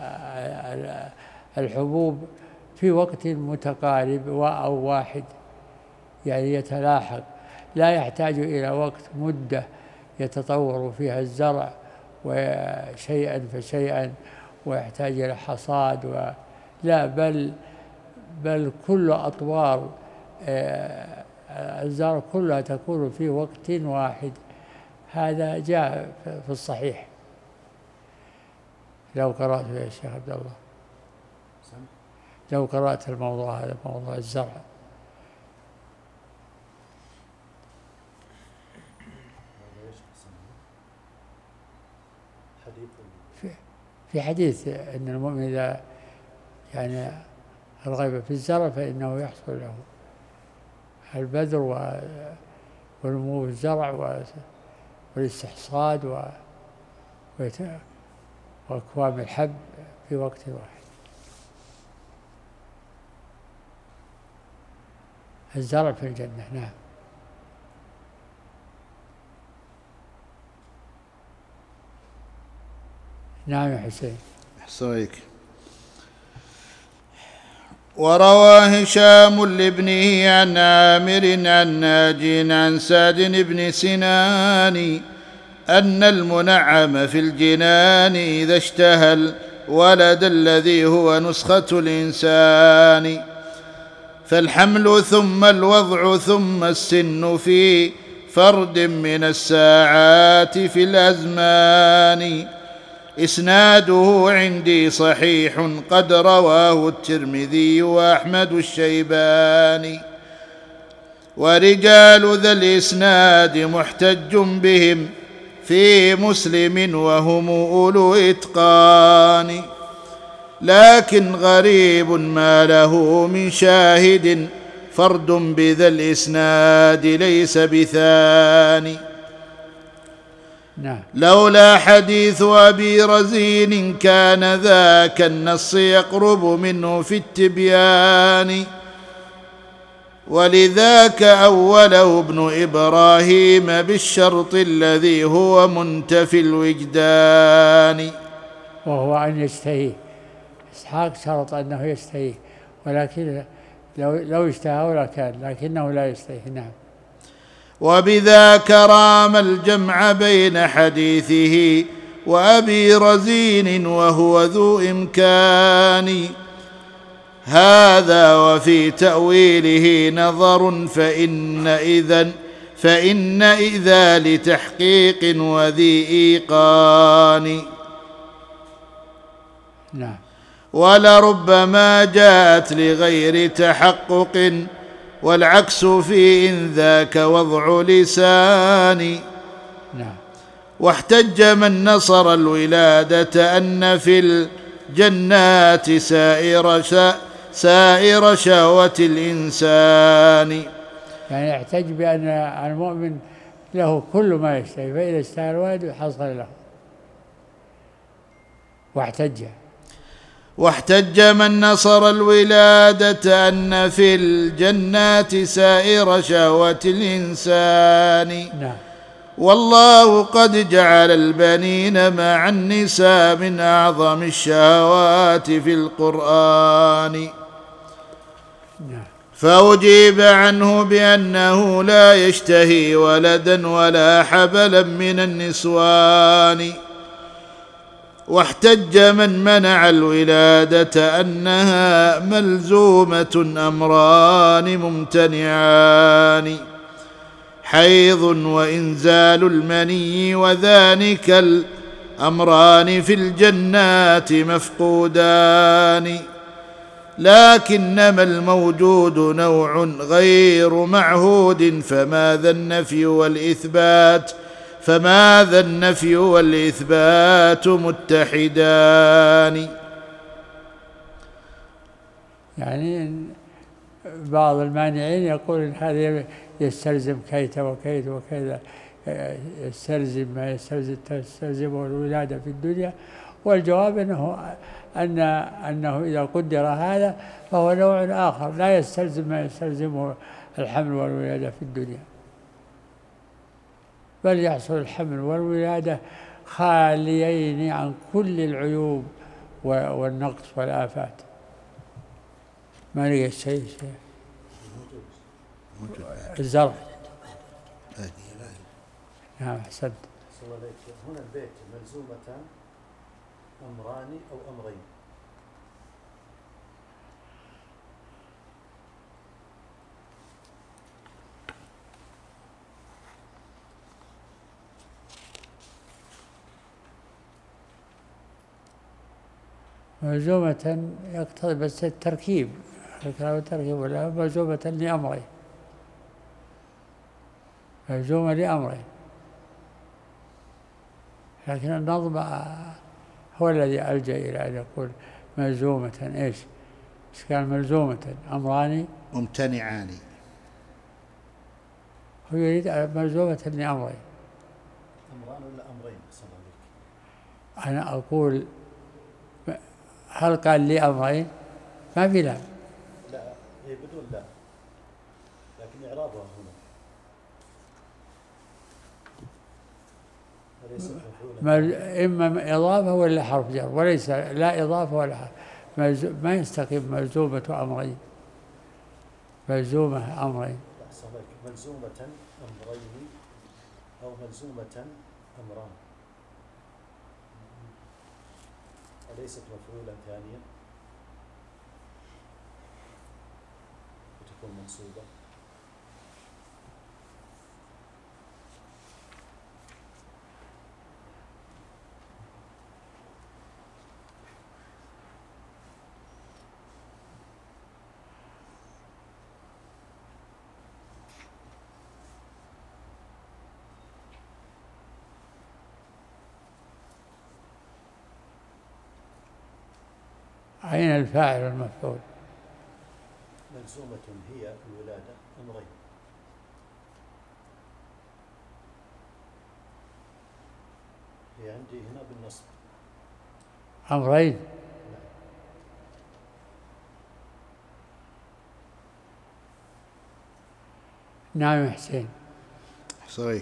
الحبوب في وقت متقارب أو واحد، يعني يتلاحق، لا يحتاج إلى وقت مدة يتطور فيها الزرع وشيئا فشيئا ويحتاج إلى حصاد و... لا بل بل كل أطوار الزرع كلها تكون في وقت واحد. هذا جاء في الصحيح. لو قرأت يا شيخ عبد الله لو قرأت الموضوع هذا موضوع الزرع في حديث أن المؤمن إذا يعني رغب في الزرع فإنه يحصل له البذر ونمو الزرع والاستحصاد وأكوام الحب في وقت واحد. الزرع في الجنة. نعم. نعم يا حسين. أحسنك. وروى هشام لابنه عن عامر عن ناجٍ عن سعد بن سنان أن المنعم في الجنان إذا اشتهى الولد الذي هو نسخة الإنسان فالحمل ثم الوضع ثم السن في فرد من الساعات في الأزمان إسناده عندي صحيح قد رواه الترمذي وأحمد الشيباني ورجال ذا الإسناد محتج بهم في مسلم وهم أولو إتقان لكن غريب ما له من شاهد فرد بذا الإسناد ليس بثاني نعم. لولا حديث أبي رزين كان ذاك النص يقرب منه في التبيان ولذاك أوله ابن إبراهيم بالشرط الذي هو منتفي الوجدان وهو أن يشتهيه. إسحاق شرط أنه يشتهيه ولكن لو, لو اشتهاه لكان لكنه لا يشتهيه. نعم. وبذاك رام الجمع بين حديثه وأبي رزين وهو ذو إمكان هذا وفي تأويله نظر فإن إذن فإن إذا لتحقيق وذي إيقان نعم. ولربما جاءت لغير تحقق والعكس في إن ذاك وضع لسان نعم. واحتج من نصر الولادة أن في الجنات سائر شا سائر شهوة الإنسان يعني يحتج بأن المؤمن له كل ما يشتهي فإذا اشتهى الولد حصل له. واحتج واحتج من نصر الولادة أن في الجنات سائر شهوة الإنسان نعم. والله قد جعل البنين مع النساء من أعظم الشهوات في القرآن نعم. فأجيب عنه بأنه لا يشتهي ولدا ولا حبلا من النسوان واحتج من منع الولادة أنها ملزومة أمران ممتنعان حيض وإنزال المني وذلك الأمران في الجنات مفقودان لكنما الموجود نوع غير معهود فماذا النفي والإثبات فماذا النفي والإثبات متحدان. يعني بعض المانعين يقول إن هذا يستلزم كيت وكيت وكذا يستلزم ما يستلزم تستلزمه الولادة في الدنيا والجواب أنه أن أنه إذا قدر هذا فهو نوع آخر لا يستلزم ما يستلزمه الحمل والولادة في الدنيا بل يحصل الحمل والولادة خاليين عن كل العيوب والنقص والآفات. ما لقيت شيء شيء الزرع. نعم أحسنت. هنا البيت ملزومتان أمران أو أمرين. ملزومة يقتضي بس التركيب التركيب ولا ملزومة لأمرين ملزومة لأمرين لكن النظم هو الذي ألجأ إلى أن يقول ملزومة إيش إيش كان ملزومة أمران ممتنعان هو يريد ملزومة لأمرين أمران ولا أمرين صلى الله عليك. أنا أقول هل قال لي أمرين ما في لا لا هي بدون لا لكن إعرابها هنا وليس إما إضافة ولا حرف جر وليس لا إضافة ولا حرف ما يستقيم ملزومة أمرين، ملزومة أمرين. ملزومة أمرين أو ملزومة أمران، أليست مفعولا ثانيا وتكون منصوبة؟ أين الفاعل والمفعول؟ ملزومة هي الولادة أمرين، هي عندي هنا بالنصب أمرين. نعم حسين. حصريك.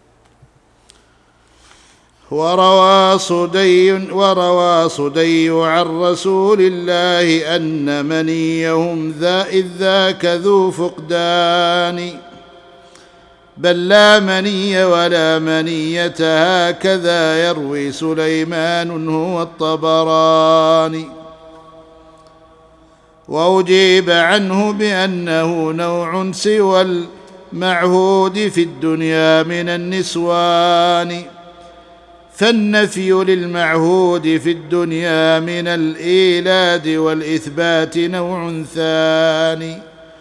وروى صدي وروى صدي عن رسول الله أن منيهم ذا إذ ذاك ذو فقدان، بل لا مني ولا منية هكذا يروي سليمان هو الطبراني. وأجيب عنه بأنه نوع سوى المعهود في الدنيا من النسوان، فالنفي للمعهود في الدنيا من الإيلاد والإثبات نوع ثاني،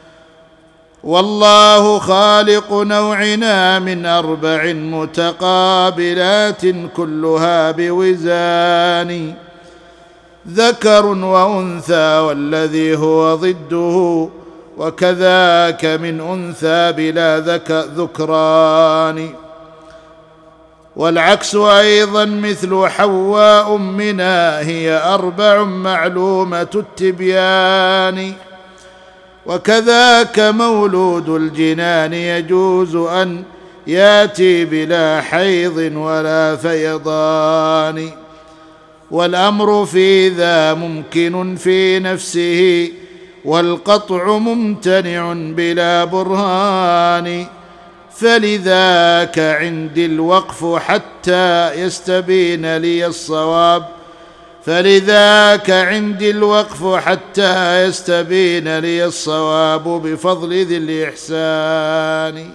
والله خالق نوعنا من أربع متقابلات كلها بوزان، ذكر وأنثى والذي هو ضده، وكذاك من أنثى بلا ذك ذكران، والعكس أيضا مثل حواء أمنا هي أربع معلومة التبيان، وكذاك مولود الجنان يجوز أن ياتي بلا حيض ولا فيضان، والأمر في ذا ممكن في نفسه والقطع ممتنع بلا برهان، فلذاك عندي الوقف حتى يستبين لي الصواب فلذاك عندي الوقف حتى يستبين لي الصواب بفضل ذي الإحسان.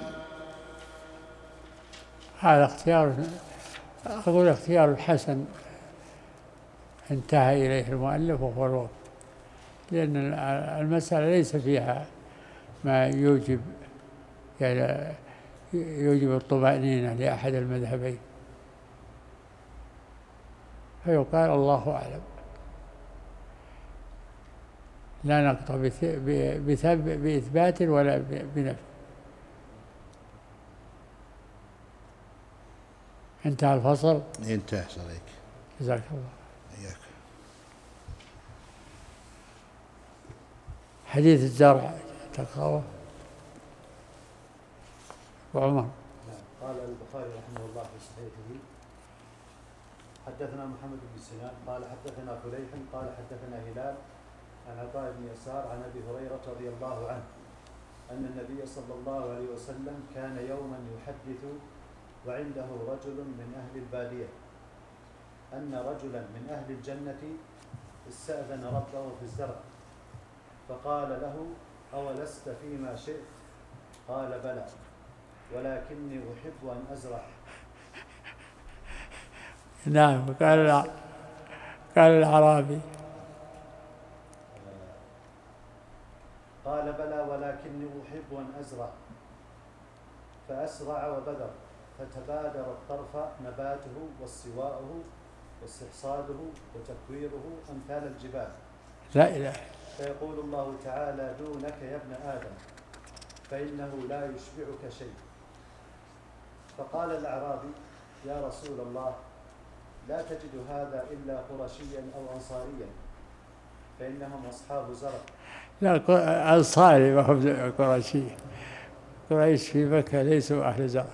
هذا اختيار، أقول اختيار الحسن انتهى إليه المؤلف وهو الوقف، لأن المسألة ليس فيها ما يوجب يعني يوجب الطمأنينة لأحد المذهبين، فيقال الله أعلم، لا نقطع بإثبات ولا بنفي. انتهى الفصل. انتهى صديق. جزاك الله. إياك. حديث الزرع تقرأه وعمر. قال البخاري رحمه الله في صحيحه: حدثنا محمد بن سنان قال حدثنا فليح قال حدثنا هلال عن عطاء بن يسار عن ابي هريره رضي الله عنه ان النبي صلى الله عليه وسلم كان يوما يحدث وعنده رجل من اهل الباديه ان رجلا من اهل الجنه استاذن ربه في الزرع فقال له: اولست فيما شئت؟ قال: بلى، ولكني أحب أن أزرع. نعم. قال قال الأعرابي: قال: بلى، ولكني أحب أن أزرع. فأسرع وبذر، فتبادر الطرف نباته واستواؤه واستحصاده وتكويره أمثال الجبال. لا إله. فيقول الله تعالى: دونك يا ابن آدم، فإنه لا يشبعك شيء. فقال الأعرابي: يا رسول الله، لا تجد هذا إلا قرشيا أو أنصاريا، فإنهم أصحاب زرع. لا، أنصاري وهم قرشي. قريش في مكة ليسوا أهل زرع.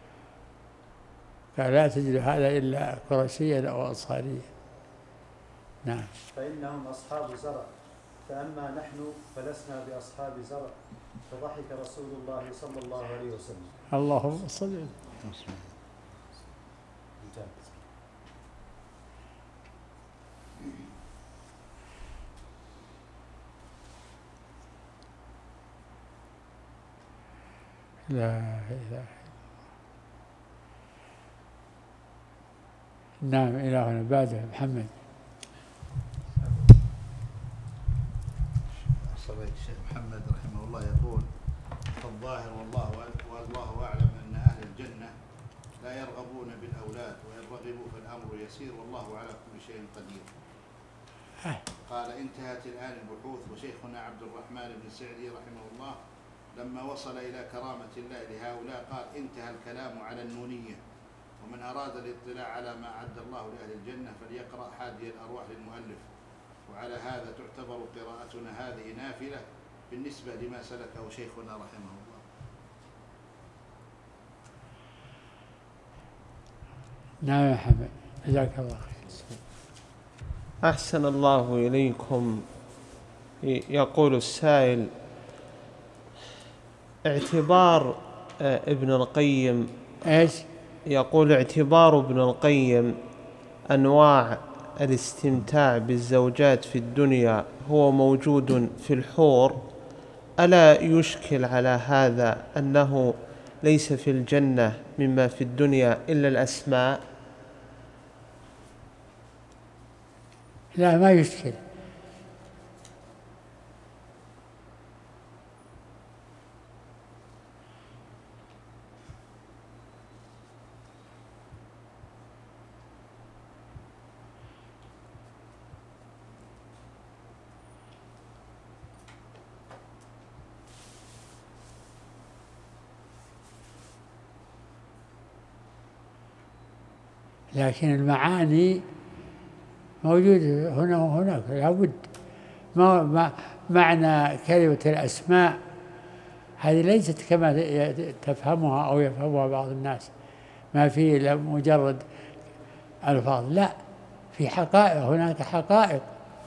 قال: لا تجد هذا إلا قرشيا أو أنصاريا. نعم. فإنهم أصحاب زرع، فأما نحن فلسنا بأصحاب زرع. فضحك رسول الله صلى الله عليه وسلم. اللهم صل. لا إله. نعم. إلهنا بعده محمد. الشيخ محمد رحمه الله يقول: فالظاهر والله والله أعلم أن أهل الجنة لا يرغبون بالأولاد، وإن رغبوا فالأمر يسير والله على كل شيء قدير. قال: انتهت الآن البحوث، وشيخنا عبد الرحمن بن سعدي رحمه الله لما وصل إلى كرامة الله لهؤلاء قال: انتهى الكلام على النونية، ومن أراد الاطلاع على ما أعد الله لأهل الجنة فليقرأ حادي الأرواح للمؤلف. وعلى هذا تعتبر قراءتنا هذه نافلة بالنسبة لما سلكه شيخنا رحمه الله. نعم يا حمد، جزاك الله خير. أحسن الله إليكم. يقول السائل: اعتبار ابن القيم ايش؟ يقول اعتبار ابن القيم أنواع الاستمتاع بالزوجات في الدنيا هو موجود في الحور، ألا يشكل على هذا أنه ليس في الجنة مما في الدنيا إلا الأسماء؟ لا، ما يشكل. لكن المعاني موجودة هنا وهناك، لابد. ما معنى كلمة الأسماء هذه ليست كما تفهمها أو يفهمها بعض الناس، ما فيه إلا مجرد ألفاظ. لا، في حقائق، هناك حقائق.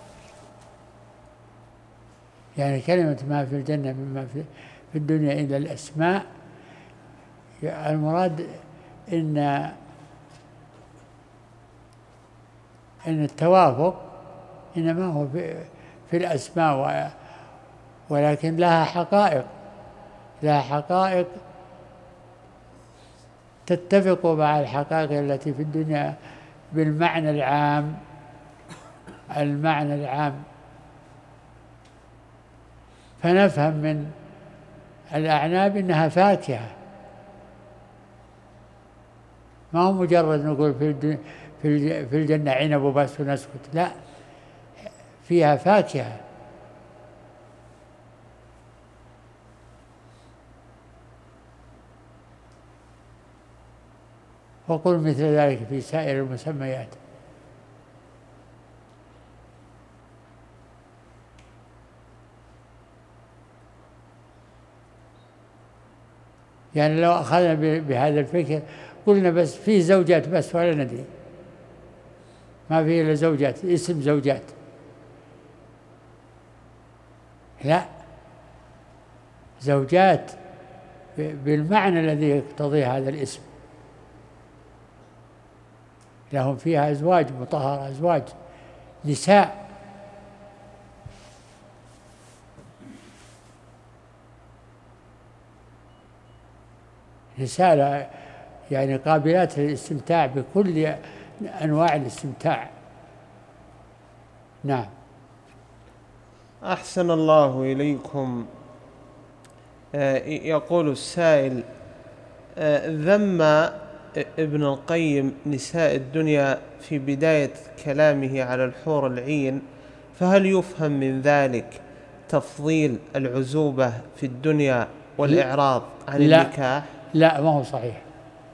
يعني كلمة ما في الجنة مما في الدنيا إلا الأسماء، المراد إن إن التوافق إنما هو في, في الأسماء، ولكن لها حقائق، لها حقائق تتفق مع الحقائق التي في الدنيا بالمعنى العام. المعنى العام فنفهم من الأعناب إنها فاكهة، ما هو مجرد نقول في الدنيا في الجنة عنب وبس ونسكت. لا، فيها فاكهة. وقل مثل ذلك في سائر المسميات. يعني لو أخذنا بهذا الفكر قلنا بس فيه زوجات بس ولا ندري، ما فيه إلا زوجات، اسم زوجات. لا، زوجات بالمعنى الذي يقتضي هذا الاسم. لهم فيها أزواج مطهرة، أزواج نساء. نساء يعني قابلات للاستمتاع بكل أنواع الاستمتاع. نعم. أحسن الله إليكم. يقول السائل: ذم ابن القيم نساء الدنيا في بداية كلامه على الحور العين، فهل يفهم من ذلك تفضيل العزوبة في الدنيا والإعراض عن لا النكاح؟ لا، ما هو صحيح.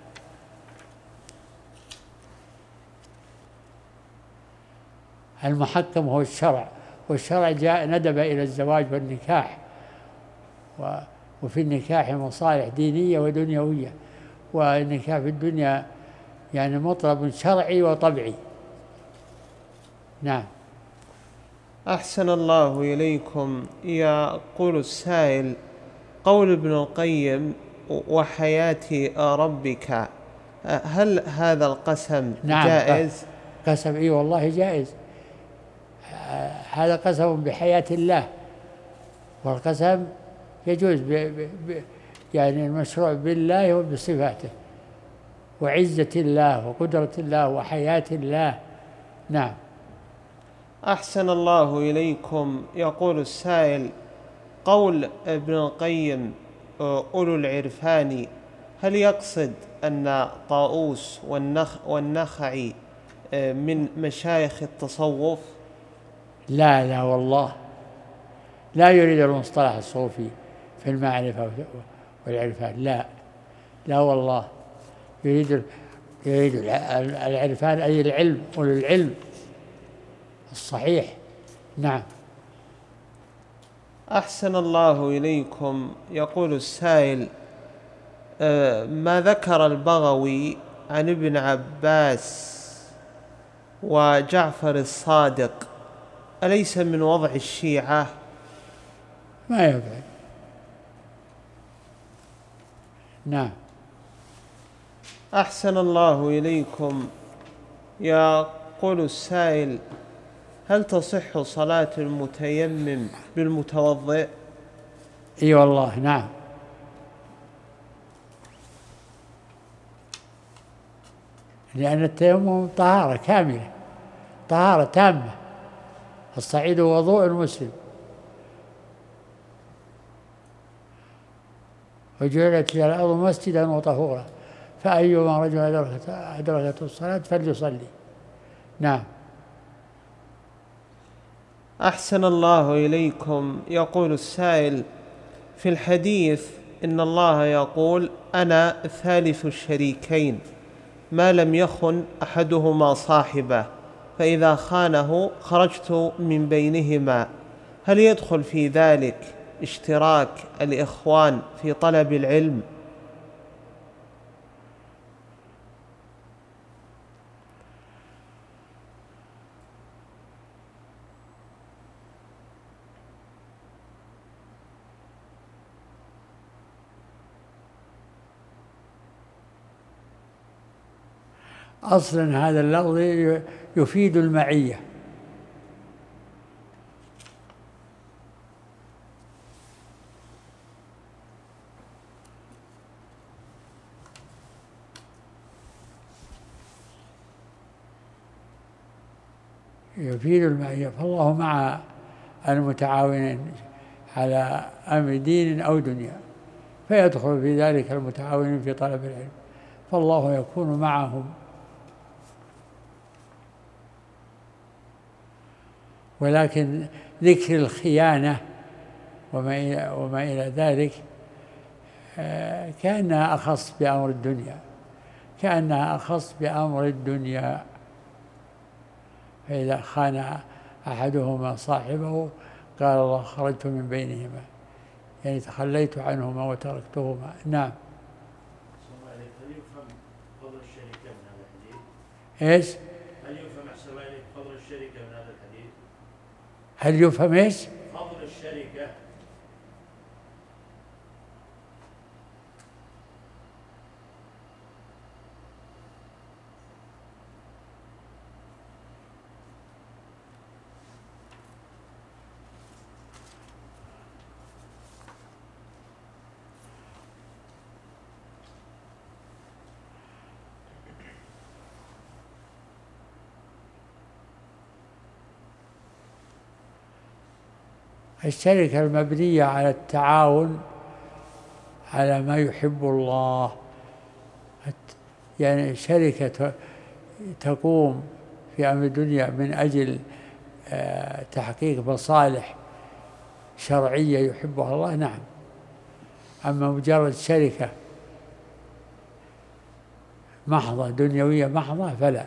المحكم هو الشرع، والشرع جاء ندب إلى الزواج والنكاح، وفي النكاح مصالح دينية ودنيوية، والنكاح في الدنيا يعني مطلب شرعي وطبعي. نعم. أحسن الله إليكم. يقول السائل: قول ابن القيم وحياة ربك، هل هذا القسم نعم جائز؟ قسم إي والله جائز. هذا قسم بحياة الله، والقسم يجوز ب ب يعني المشروع بالله وبصفاته وعزة الله وقدرة الله وحياة الله. نعم. أحسن الله إليكم. يقول السائل: قول ابن القيم أولو العرفان، هل يقصد أن طاؤوس والنخ والنخعي من مشايخ التصوف؟ لا لا والله، لا يريد المصطلح الصوفي في المعرفة والعرفان، لا لا والله، يريد يريد العرفان أي العلم، أولو العلم الصحيح. نعم. أحسن الله إليكم. يقول السائل: ما ذكر البغوي عن ابن عباس وجعفر الصادق أليس من وضع الشيعة؟ ما يبعد. نعم. أحسن الله إليكم. يقول السائل: هل تصح صلاة المتيمم بالمتوضئ؟ اي والله نعم. لأن التيمم طهارة كاملة، طهارة تامة، الصعيد وضوء المسلم، وجعلت لي الأرض مسجدا وطهورا، فأيما رجل أدركته الصلاة فليصلي. نعم. أحسن الله إليكم. يقول السائل: في الحديث إن الله يقول: أنا ثالث الشريكين ما لم يخن أحدهما صاحبه، فإذا خانه خرجت من بينهما، هل يدخل في ذلك اشتراك الإخوان في طلب العلم؟ أصلا هذا اللفظ يفيد المعية، يفيد المعية، فالله مع المتعاونين على أمر دين أو دنيا، فيدخل في ذلك المتعاونين في طلب العلم، فالله يكون معهم. ولكن ذكر الخيانة وما وما إلى ذلك كأنها أخص بأمر الدنيا، كأنها أخص بأمر الدنيا، فإذا خان أحدهما صاحبه قال الله: خرجت من بينهما، يعني تخليت عنهما وتركتهما. نعم. هل يفهم فضل الشركة من هذا الحديث؟ ايش؟ هل يفهم أحسن عليك فضل الشركة من هذا الحديث؟ هل يفهم ايش؟ فضل الشركة. الشركة المبنية على التعاون على ما يحب الله، يعني شركة تقوم في أمر الدنيا من أجل تحقيق مصالح شرعية يحبها الله، نعم. أما مجرد شركة محضة دنيوية محضة فلا.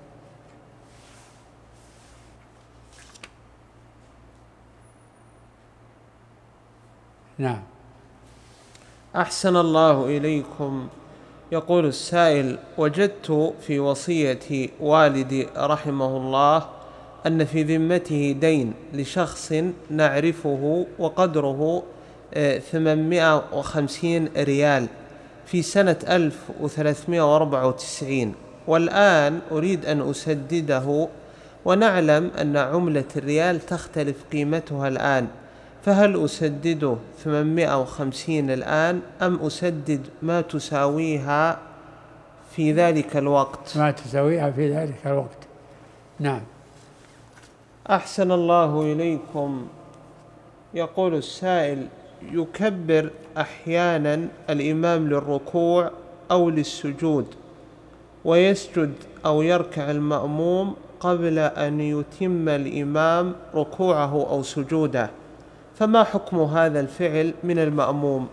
نعم. أحسن الله إليكم. يقول السائل: وجدت في وصية والدي رحمه الله أن في ذمته دين لشخص نعرفه وقدره ثمانمائة وخمسين ريال في سنة ألف وثلاثمائة وأربعة وتسعين، والآن أريد أن أسدده، ونعلم أن عملة الريال تختلف قيمتها الآن، فهل أسدده ثمانمائة وخمسين الآن أم أسدد ما تساويها في ذلك الوقت؟ ما تساويها في ذلك الوقت. نعم. أحسن الله إليكم. يقول السائل: يكبر أحيانا الإمام للركوع أو للسجود، ويسجد أو يركع المأموم قبل أن يتم الإمام ركوعه أو سجوده، فما حكم هذا الفعل من المأموم؟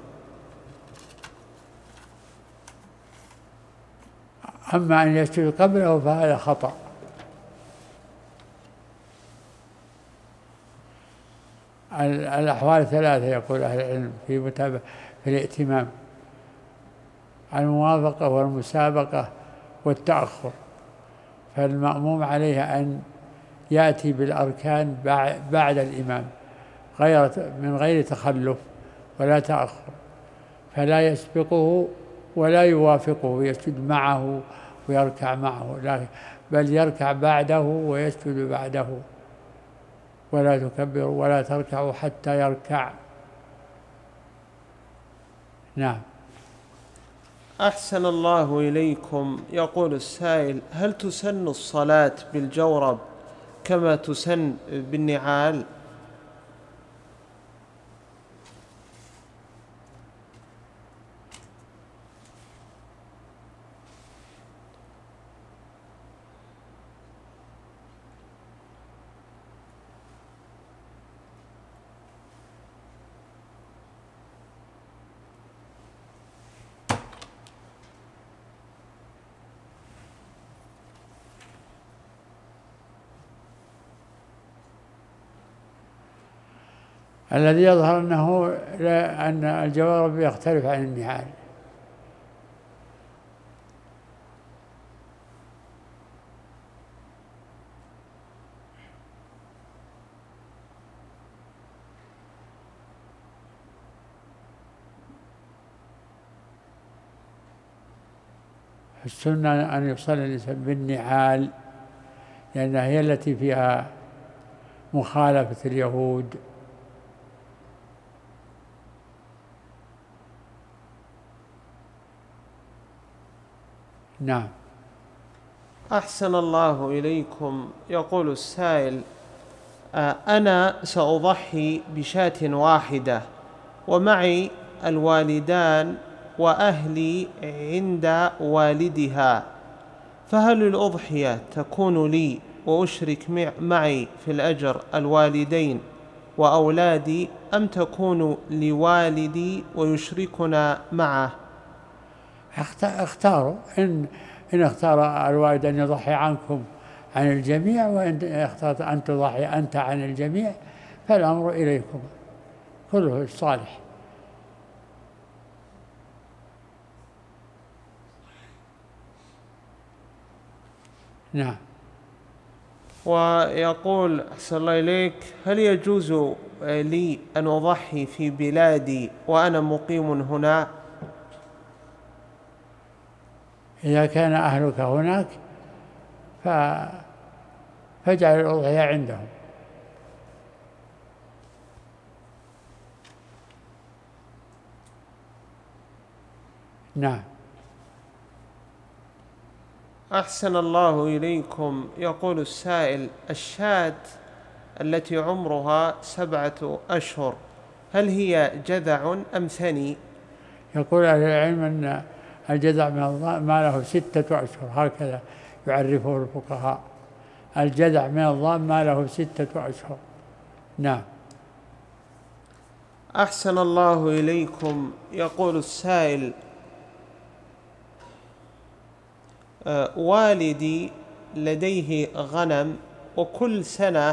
أما أن يسجد قبله فهذا خطأ. الأحوال ثلاثة يقول أهل العلم في متابعة في الائتمام: الموافقة والمسابقة والتأخر. فالمأموم عليه أن يأتي بالأركان بعد الإمام غير من غير تخلف ولا تأخر، فلا يسبقه ولا يوافقه يسجد معه ويركع معه، بل يركع بعده ويسجد بعده، ولا تكبر ولا تركع حتى يركع. نعم. أحسن الله إليكم. يقول السائل: هل تسن الصلاة بالجورب كما تسن بالنعال؟ الذي يظهر أنه أن الجوارب يختلف عن النعال. السنة أن يصلي الإنسان بالنعال، لأنها هي التي فيها مخالفة اليهود. نعم. أحسن الله إليكم. يقول السائل: أنا سأضحي بشاة واحدة ومعي الوالدان وأهلي عند والدها، فهل الأضحية تكون لي وأشرك معي في الأجر الوالدين وأولادي، أم تكون لوالدي ويشركنا معه؟ اختاروا. إن إن اختار الوالد أن يضحي عنكم عن الجميع، وإن اخترت أن تضحي أنت عن الجميع، فالأمر إليكم كله صالح. نعم. ويقول: أحسن الله إليك، هل يجوز لي أن أضحي في بلادي وأنا مقيم هنا؟ إذا كان أهلك هناك فاجعل الأضحية عندهم. نعم. أحسن الله إليكم. يقول السائل: الشاة التي عمرها سبعة أشهر هل هي جذع أم ثني؟ يقول أهل العلم أن الجذع من الضأن ما له ستة أشهر، هكذا يعرفه الفقهاء. الجذع من الضأن ما له ستة أشهر. نعم. أحسن الله إليكم. يقول السائل: آه والدي لديه غنم وكل سنة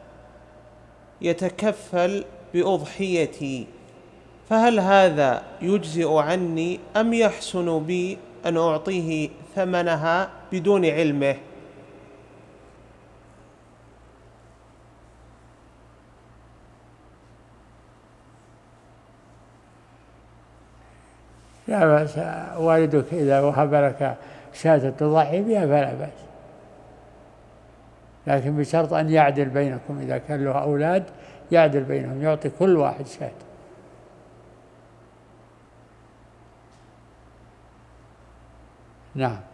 يتكفل بأضحيتي، فهل هذا يجزئ عني أم يحسن بي أن أعطيه ثمنها بدون علمه؟ لا بأس، والدك إذا وهب لك شاة تضحي بها فلا بأس، لكن بشرط أن يعدل بينكم، إذا كان له أولاد يعدل بينهم، يعطي كل واحد شاة. نعم.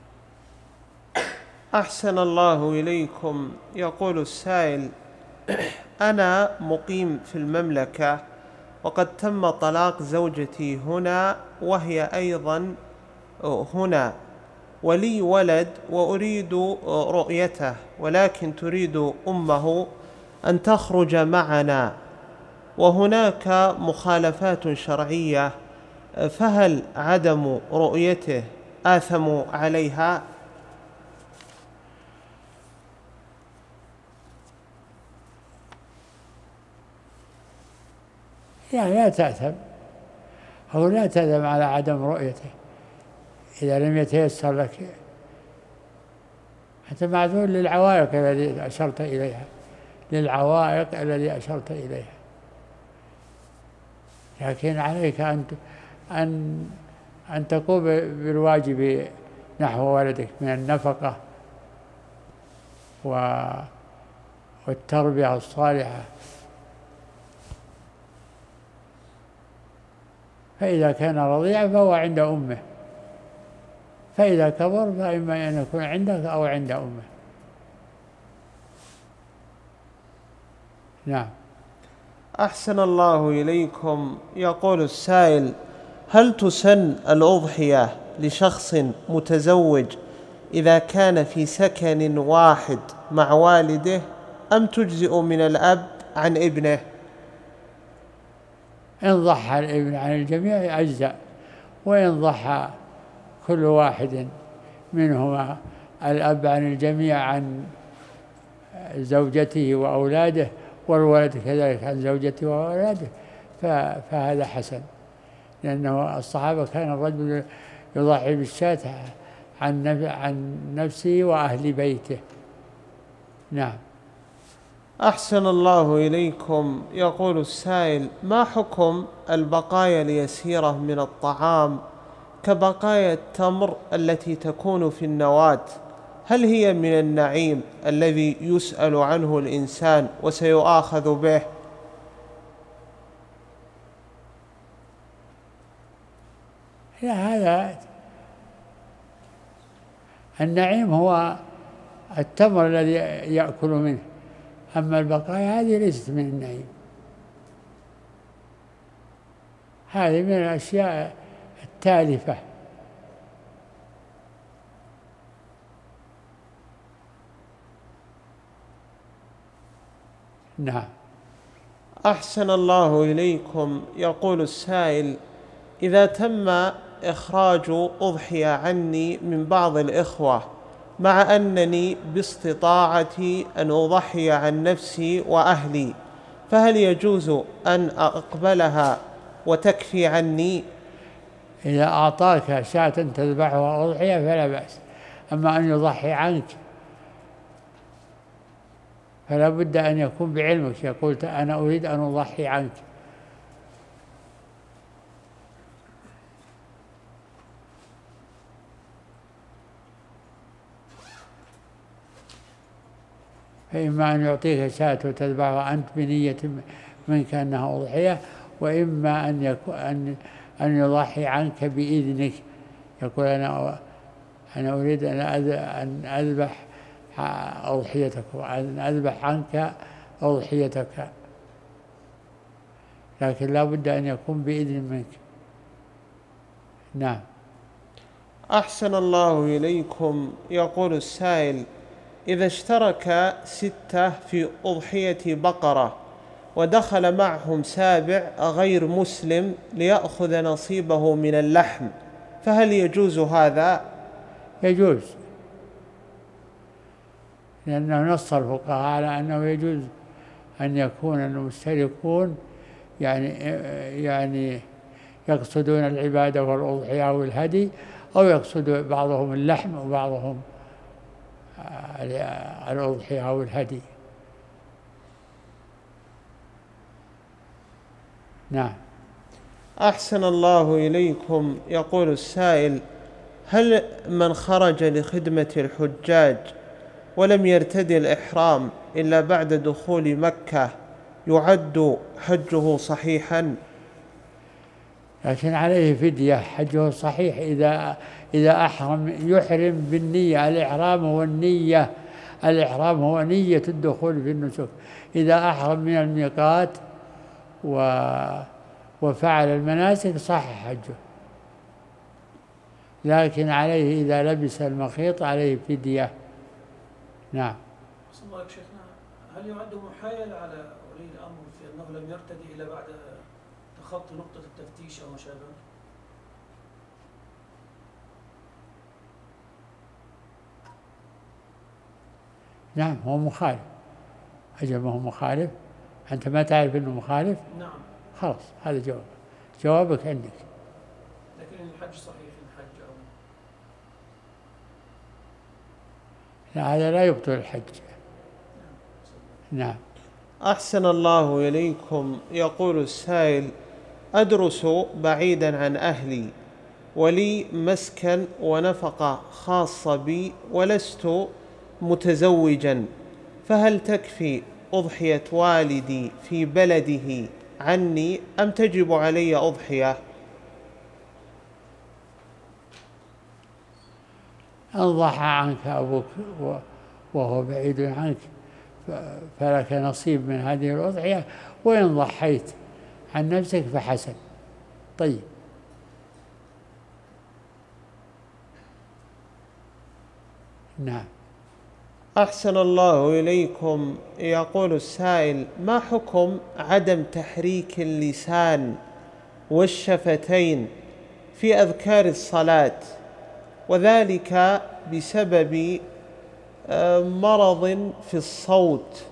أحسن الله إليكم. يقول السائل: أنا مقيم في المملكة وقد تم طلاق زوجتي هنا وهي أيضا هنا، ولي ولد وأريد رؤيته، ولكن تريد أمه أن تخرج معنا، وهناك مخالفات شرعية، فهل عدم رؤيته آثم عليها؟ يعني لا تأثم، أو لا تأثم على عدم رؤيته إذا لم يتيسر لك، أنت معذور للعوائق التي أشرت إليها، للعوائق التي أشرت إليها، لكن عليك أن أن أن تقوم بالواجب نحو ولدك من النفقة والتربية الصالحة. فإذا كان رضيعا فهو عند أمه، فإذا كبر فإما أن يكون عندك أو عند أمه. نعم. أحسن الله إليكم. يقول السائل: هل تسن الأضحية لشخص متزوج إذا كان في سكن واحد مع والده، أم تجزئ من الأب عن ابنه؟ إن ضحى الابن عن الجميع أجزأ، وإن ضحى كل واحد منهما، الأب عن الجميع عن زوجته وأولاده، والولد كذلك عن زوجته وأولاده، فهذا حسن، لأنه الصحابة كان الرجل يضحي بالشاة عن عن نفسه وأهل بيته. نعم. أحسن الله إليكم. يقول السائل: ما حكم البقايا اليسيرة من الطعام كبقايا التمر التي تكون في النواة، هل هي من النعيم الذي يسأل عنه الإنسان وسيؤاخذ به؟ لا، هذا النعيم هو التمر الذي يأكل منه، أما البقايا هذه ليست من النعيم، هذه من الأشياء التالفة. نعم. أحسن الله إليكم. يقول السائل: إذا تم إخراج أضحية عني من بعض الإخوة، مع أنني باستطاعتي أن أضحي عن نفسي وأهلي، فهل يجوز أن أقبلها وتكفي عني؟ إذا أعطاك شاة تذبحها أضحية فلا بأس، أما أن يضحي عنك فلا بد أن يكون بعلمك، يقول أنا أريد أن أضحي عنك. فإما أن يعطيك شاة وتذبحها أنت بنية منك أنها أضحية، وإما أن يكون أن أن يضحي عنك بإذنك، يقول أنا أنا أريد أن أذبح أضحيتك وأن أذبح عنك أضحيتك، لكن لا بد أن يكون بإذن منك. نعم. أحسن الله إليكم. يقول السائل: إذا اشترك ستة في أضحية بقرة ودخل معهم سابع غير مسلم ليأخذ نصيبه من اللحم، فهل يجوز هذا؟ يجوز، لأنه نص الفقهاء على أنه يجوز أن يكون المشتركون يعني يعني يقصدون العبادة والأضحية والهدي، أو يقصد بعضهم اللحم وبعضهم الأضحية والهدي. نعم. أحسن الله إليكم. يقول السائل: هل من خرج لخدمة الحجاج ولم يرتدي الإحرام إلا بعد دخول مكة يعد حجه صحيحا؟ لكن عليه فدية. حجه صحيح إذا إذا أحرم، يحرم بالنية. الإحرام هو النية، الإحرام هو نية الدخول في النسك. إذا أحرم من الميقات و وفعل المناسك صح حجه، لكن عليه إذا لبس المخيط عليه فدية. نعم. أحسن الله شيخنا، هل يعد محايلة على ولي الأمر في أنه لم يرتدي إلا بعد تخطي نقطة التفتيش أو ما شابه؟ نعم، هو مخالف. أجل ما هو مخالف، أنت ما تعرف أنه مخالف؟ نعم. خلاص، هذا جواب جوابك عندك. لكن الحج صحيح الحج أو لا، هذا لا يبطل الحج. نعم. أحسن الله إليكم. يقول السائل: أدرس بعيدا عن أهلي ولي مسكن ونفقة خاصة بي ولست متزوجا، فهل تكفي أضحية والدي في بلده عني أم تجب علي أضحية؟ أن ضحى عنك أبوك وهو بعيد عنك فلك نصيب من هذه الأضحية، وإن ضحيت عن نفسك فحسن. طيب. نعم. أحسن الله إليكم. يقول السائل: ما حكم عدم تحريك اللسان والشفتين في أذكار الصلاة، وذلك بسبب مرض في الصوت؟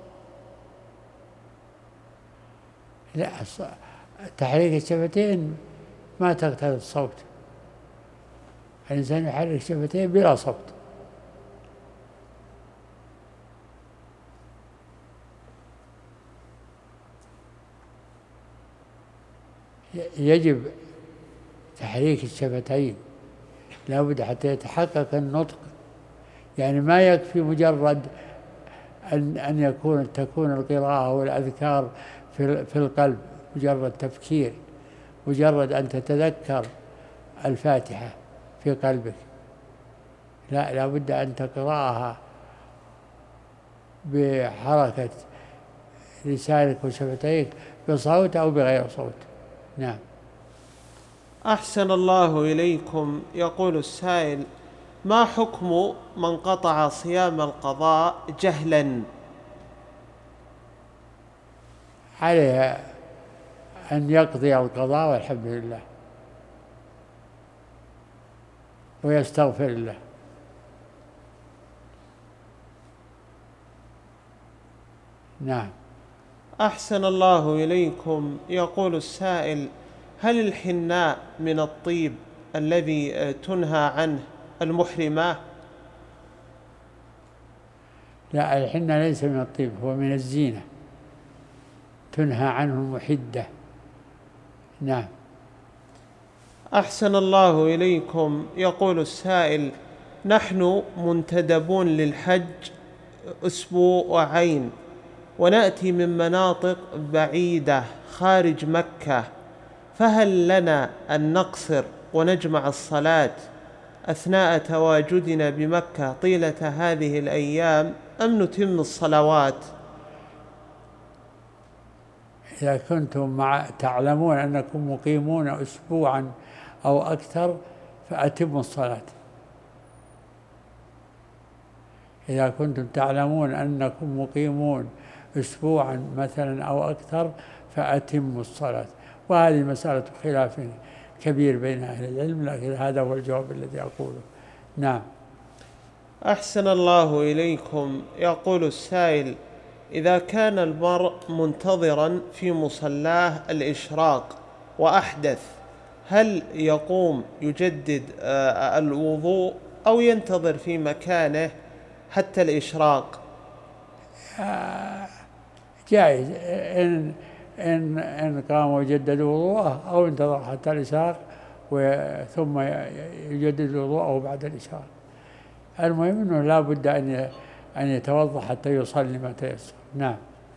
لا، تحريك الشفتين ما تقتضي الصوت. الإنسان يحرك الشفتين بلا صوت. يجب تحريك الشفتين، لا بد حتى يتحقق النطق. يعني ما يكفي مجرد أن أن يكون تكون القراءة والأذكار في في القلب، مجرد تفكير، مجرد أن تتذكر الفاتحة في قلبك. لا، لا بد أن تقرأها بحركة لسانك وشفتيك بصوت أو بغير صوت. نعم. أحسن الله إليكم. يقول السائل: ما حكم من قطع صيام القضاء جهلا؟ عليه أن يقضي القضاء والحمد لله ويستغفر الله. نعم. أحسن الله إليكم. يقول السائل: هل الحناء من الطيب الذي تنهى عنه المحرمة؟ لا، الحنة ليس من الطيب، هو من الزينة تنهى عنه المحدة. نعم. أحسن الله إليكم. يقول السائل: نحن منتدبون للحج أسبوعين ونأتي من مناطق بعيدة خارج مكة، فهل لنا أن نقصر ونجمع الصلاة أثناء تواجدنا بمكة طيلة هذه الأيام أم نتم الصلوات؟ إذا كنتم مع تعلمون أنكم مقيمون أسبوعا أو أكثر فأتموا الصلاة. إذا كنتم تعلمون أنكم مقيمون أسبوعا مثلا أو أكثر فأتموا الصلاة. وهذه مسألة خلاف كبير بين أهل العلم، لكن هذا هو الجواب الذي أقوله. نعم. أحسن الله إليكم. يقول السائل: إذا كان المرء منتظرا في مصلاه الإشراق وأحدث، هل يقوم يجدد الوضوء أو ينتظر في مكانه حتى الإشراق؟ جائز إن إن إن قام وجدد وضوءه أو انتظر حتى الإشراق ثم يجدد وضوءه بعد الإشراق. المهم أنه لا بد أن أن يتوضأ حتى يصلي ما تيسر. نعم.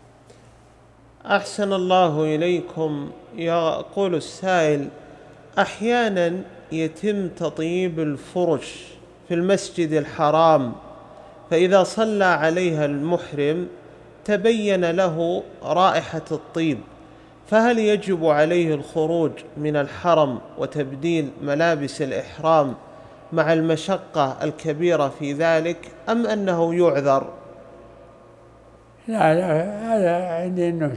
أحسن الله إليكم. يقول السائل: أحيانا يتم تطيب الفرش في المسجد الحرام، فإذا صلى عليها المحرم تبين له رائحة الطيب، فهل يجب عليه الخروج من الحرم وتبديل ملابس الإحرام مع المشقة الكبيرة في ذلك، أم أنه يعذر؟ لا لا هذا عندي أنه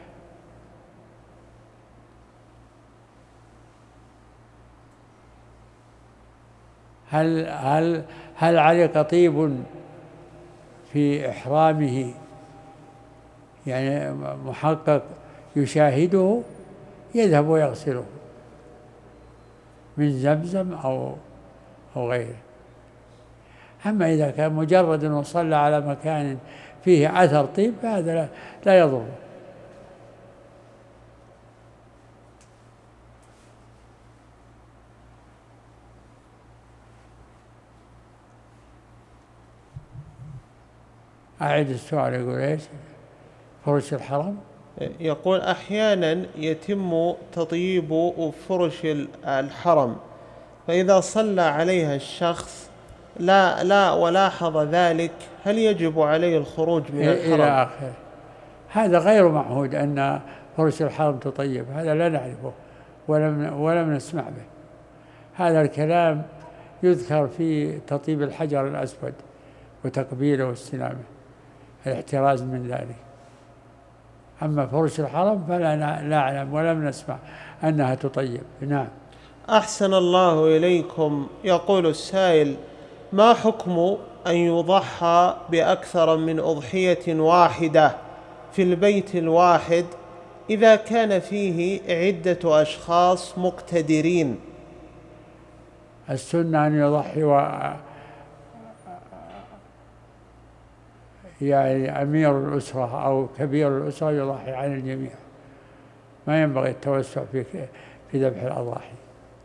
هل هل هل عليك طيب في إحرامه يعني محقق يشاهده، يذهب ويغسله من زمزم أو أو غيره. أما إذا كان مجرد أنه صلى على مكان فيه أثر طيب فهذا لا, لا يضر. أعيد السؤال. يقول إيش؟ فرش الحرم؟ يقول أحيانا يتم تطييب فرش الحرم، فإذا صلى عليها الشخص لا لا ولاحظ ذلك، هل يجب عليه الخروج من الحرم؟ إلى آخره. هذا غير معهود أن فرش الحرم تطيب، هذا لا نعرفه ولم ولم نسمع به. هذا الكلام يذكر في تطيب الحجر الأسود وتقبيله واستلامه، الاحتراز من ذلك. أما فرش الحرم فلا لا أعلم ولم نسمع أنها تطيب. نعم. أحسن الله إليكم. يقول السائل: ما حكم أن يضحى بأكثر من أضحية واحدة في البيت الواحد إذا كان فيه عدة أشخاص مقتدرين؟ السنة أن يضحي و يعني أمير الأسرة أو كبير الأسرة يضحي عن الجميع، ما ينبغي التوسع في في ذبح الأضاحي.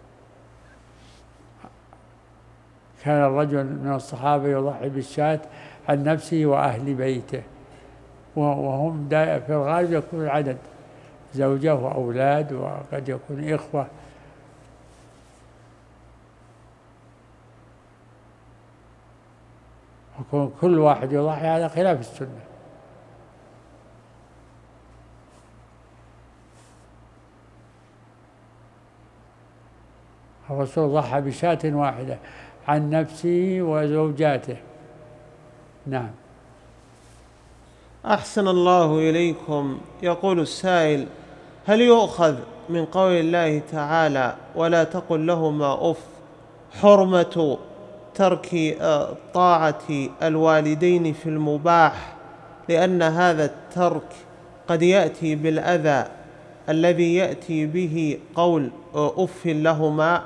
كان الرجل من الصحابة يضحي بالشاة عن نفسه وأهل بيته، وهم في الغالب يكون العدد زوجة وأولاد وقد يكون إخوة. يكون كل واحد يضحي على خلاف السنة. الرسول ضحى بشاة واحدة عن نفسه وزوجاته. نعم. أحسن الله إليكم. يقول السائل: هل يؤخذ من قول الله تعالى: ولا تقل لهما أف، حرمة ترك طاعة الوالدين في المباح، لأن هذا الترك قد يأتي بالأذى الذي يأتي به قول أف لهما؟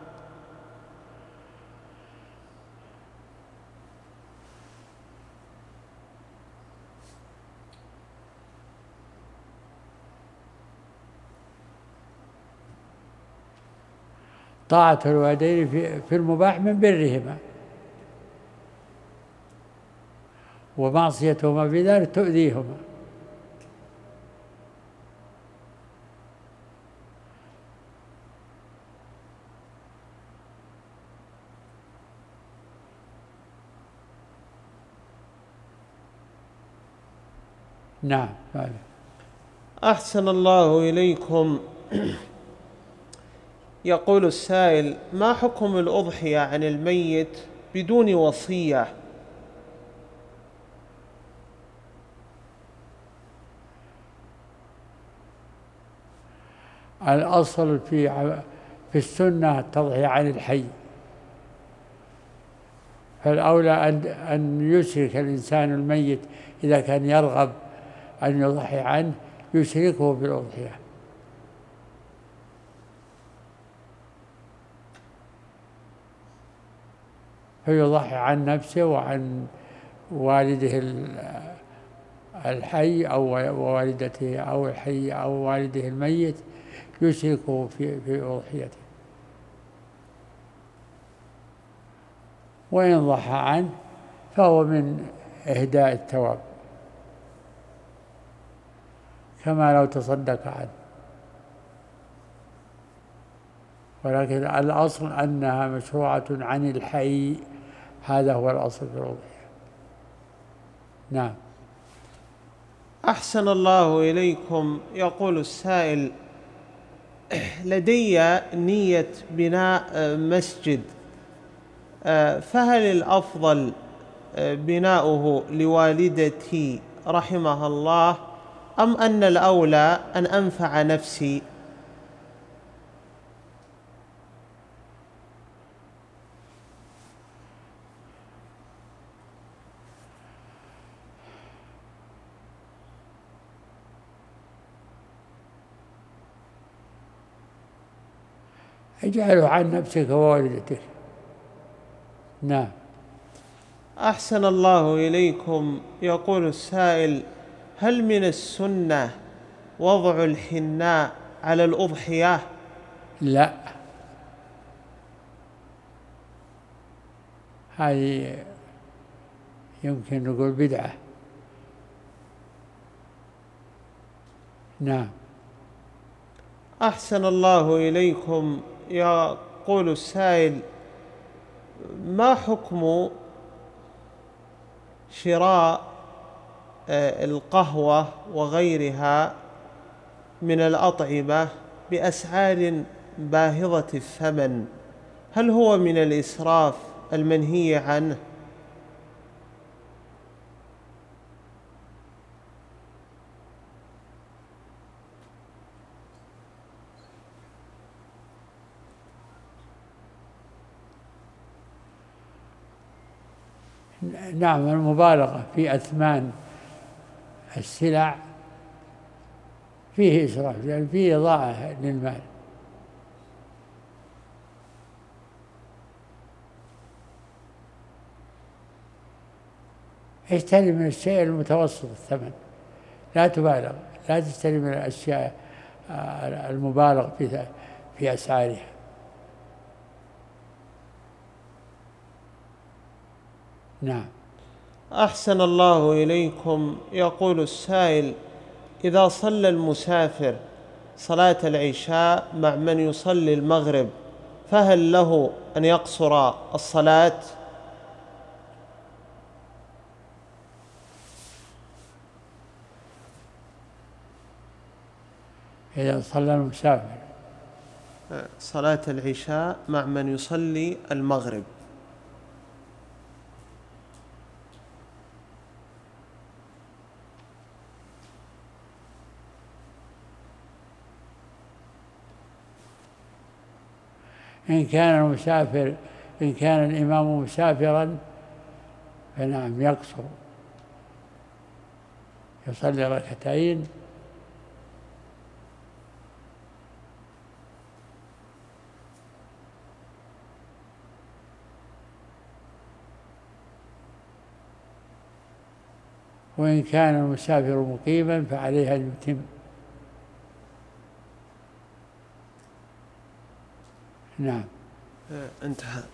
طاعة الوالدين في, في المباح من برهما، ومعصيتهما في ذلك تؤذيهما. نعم. أحسن الله إليكم. يقول السائل: ما حكم الأضحية عن الميت بدون وصية؟ الأصل في في السنة التضحية عن الحي، فالأولى أن أن يشرك الإنسان الميت إذا كان يرغب أن يضحي عنه، يشركه بالأضحية. فيضحي عن نفسه وعن والده الحي أو والدته أو الحي أو والده الميت يشركه في في أضحيته، وإن ضحى عنه فهو من إهداء الثواب كما لو تصدق عنه، ولكن الأصل أنها مشروعة عن الحي، هذا هو الأصل في الأضحية. نعم. أحسن الله إليكم. يقول السائل: لدي نية بناء مسجد، فهل الأفضل بناؤه لوالدتي رحمها الله أم أن الأولى أن أنفع نفسي؟ اجعله عن نفسك ووالدتك. نعم. أحسن الله إليكم. يقول السائل: هل من السنة وضع الحناء على الأضحية؟ لا، هذه يمكن نقول بدعة. نعم. أحسن الله إليكم. يقول السائل: ما حكم شراء القهوة وغيرها من الأطعمة بأسعار باهظة الثمن؟ هل هو من الإسراف المنهي عنه؟ نعم، المبالغة في أثمان السلع فيه إسراف، لأن فيه إضاعة للمال. اشتري من الشيء المتوسط الثمن، لا تبالغ، لا تشتري من الأشياء المبالغ في في أسعارها. نعم. أحسن الله إليكم. يقول السائل: إذا صلى المسافر صلاة العشاء مع من يصلي المغرب فهل له أن يقصر الصلاة؟ إذا صلى المسافر صلاة العشاء مع من يصلي المغرب، إن كان المسافر إن كان الإمام مسافرا فنعم يقصر، يصلي ركعتين وإن كان المسافر مقيما فعليه أن يتم. نعم. انتهى.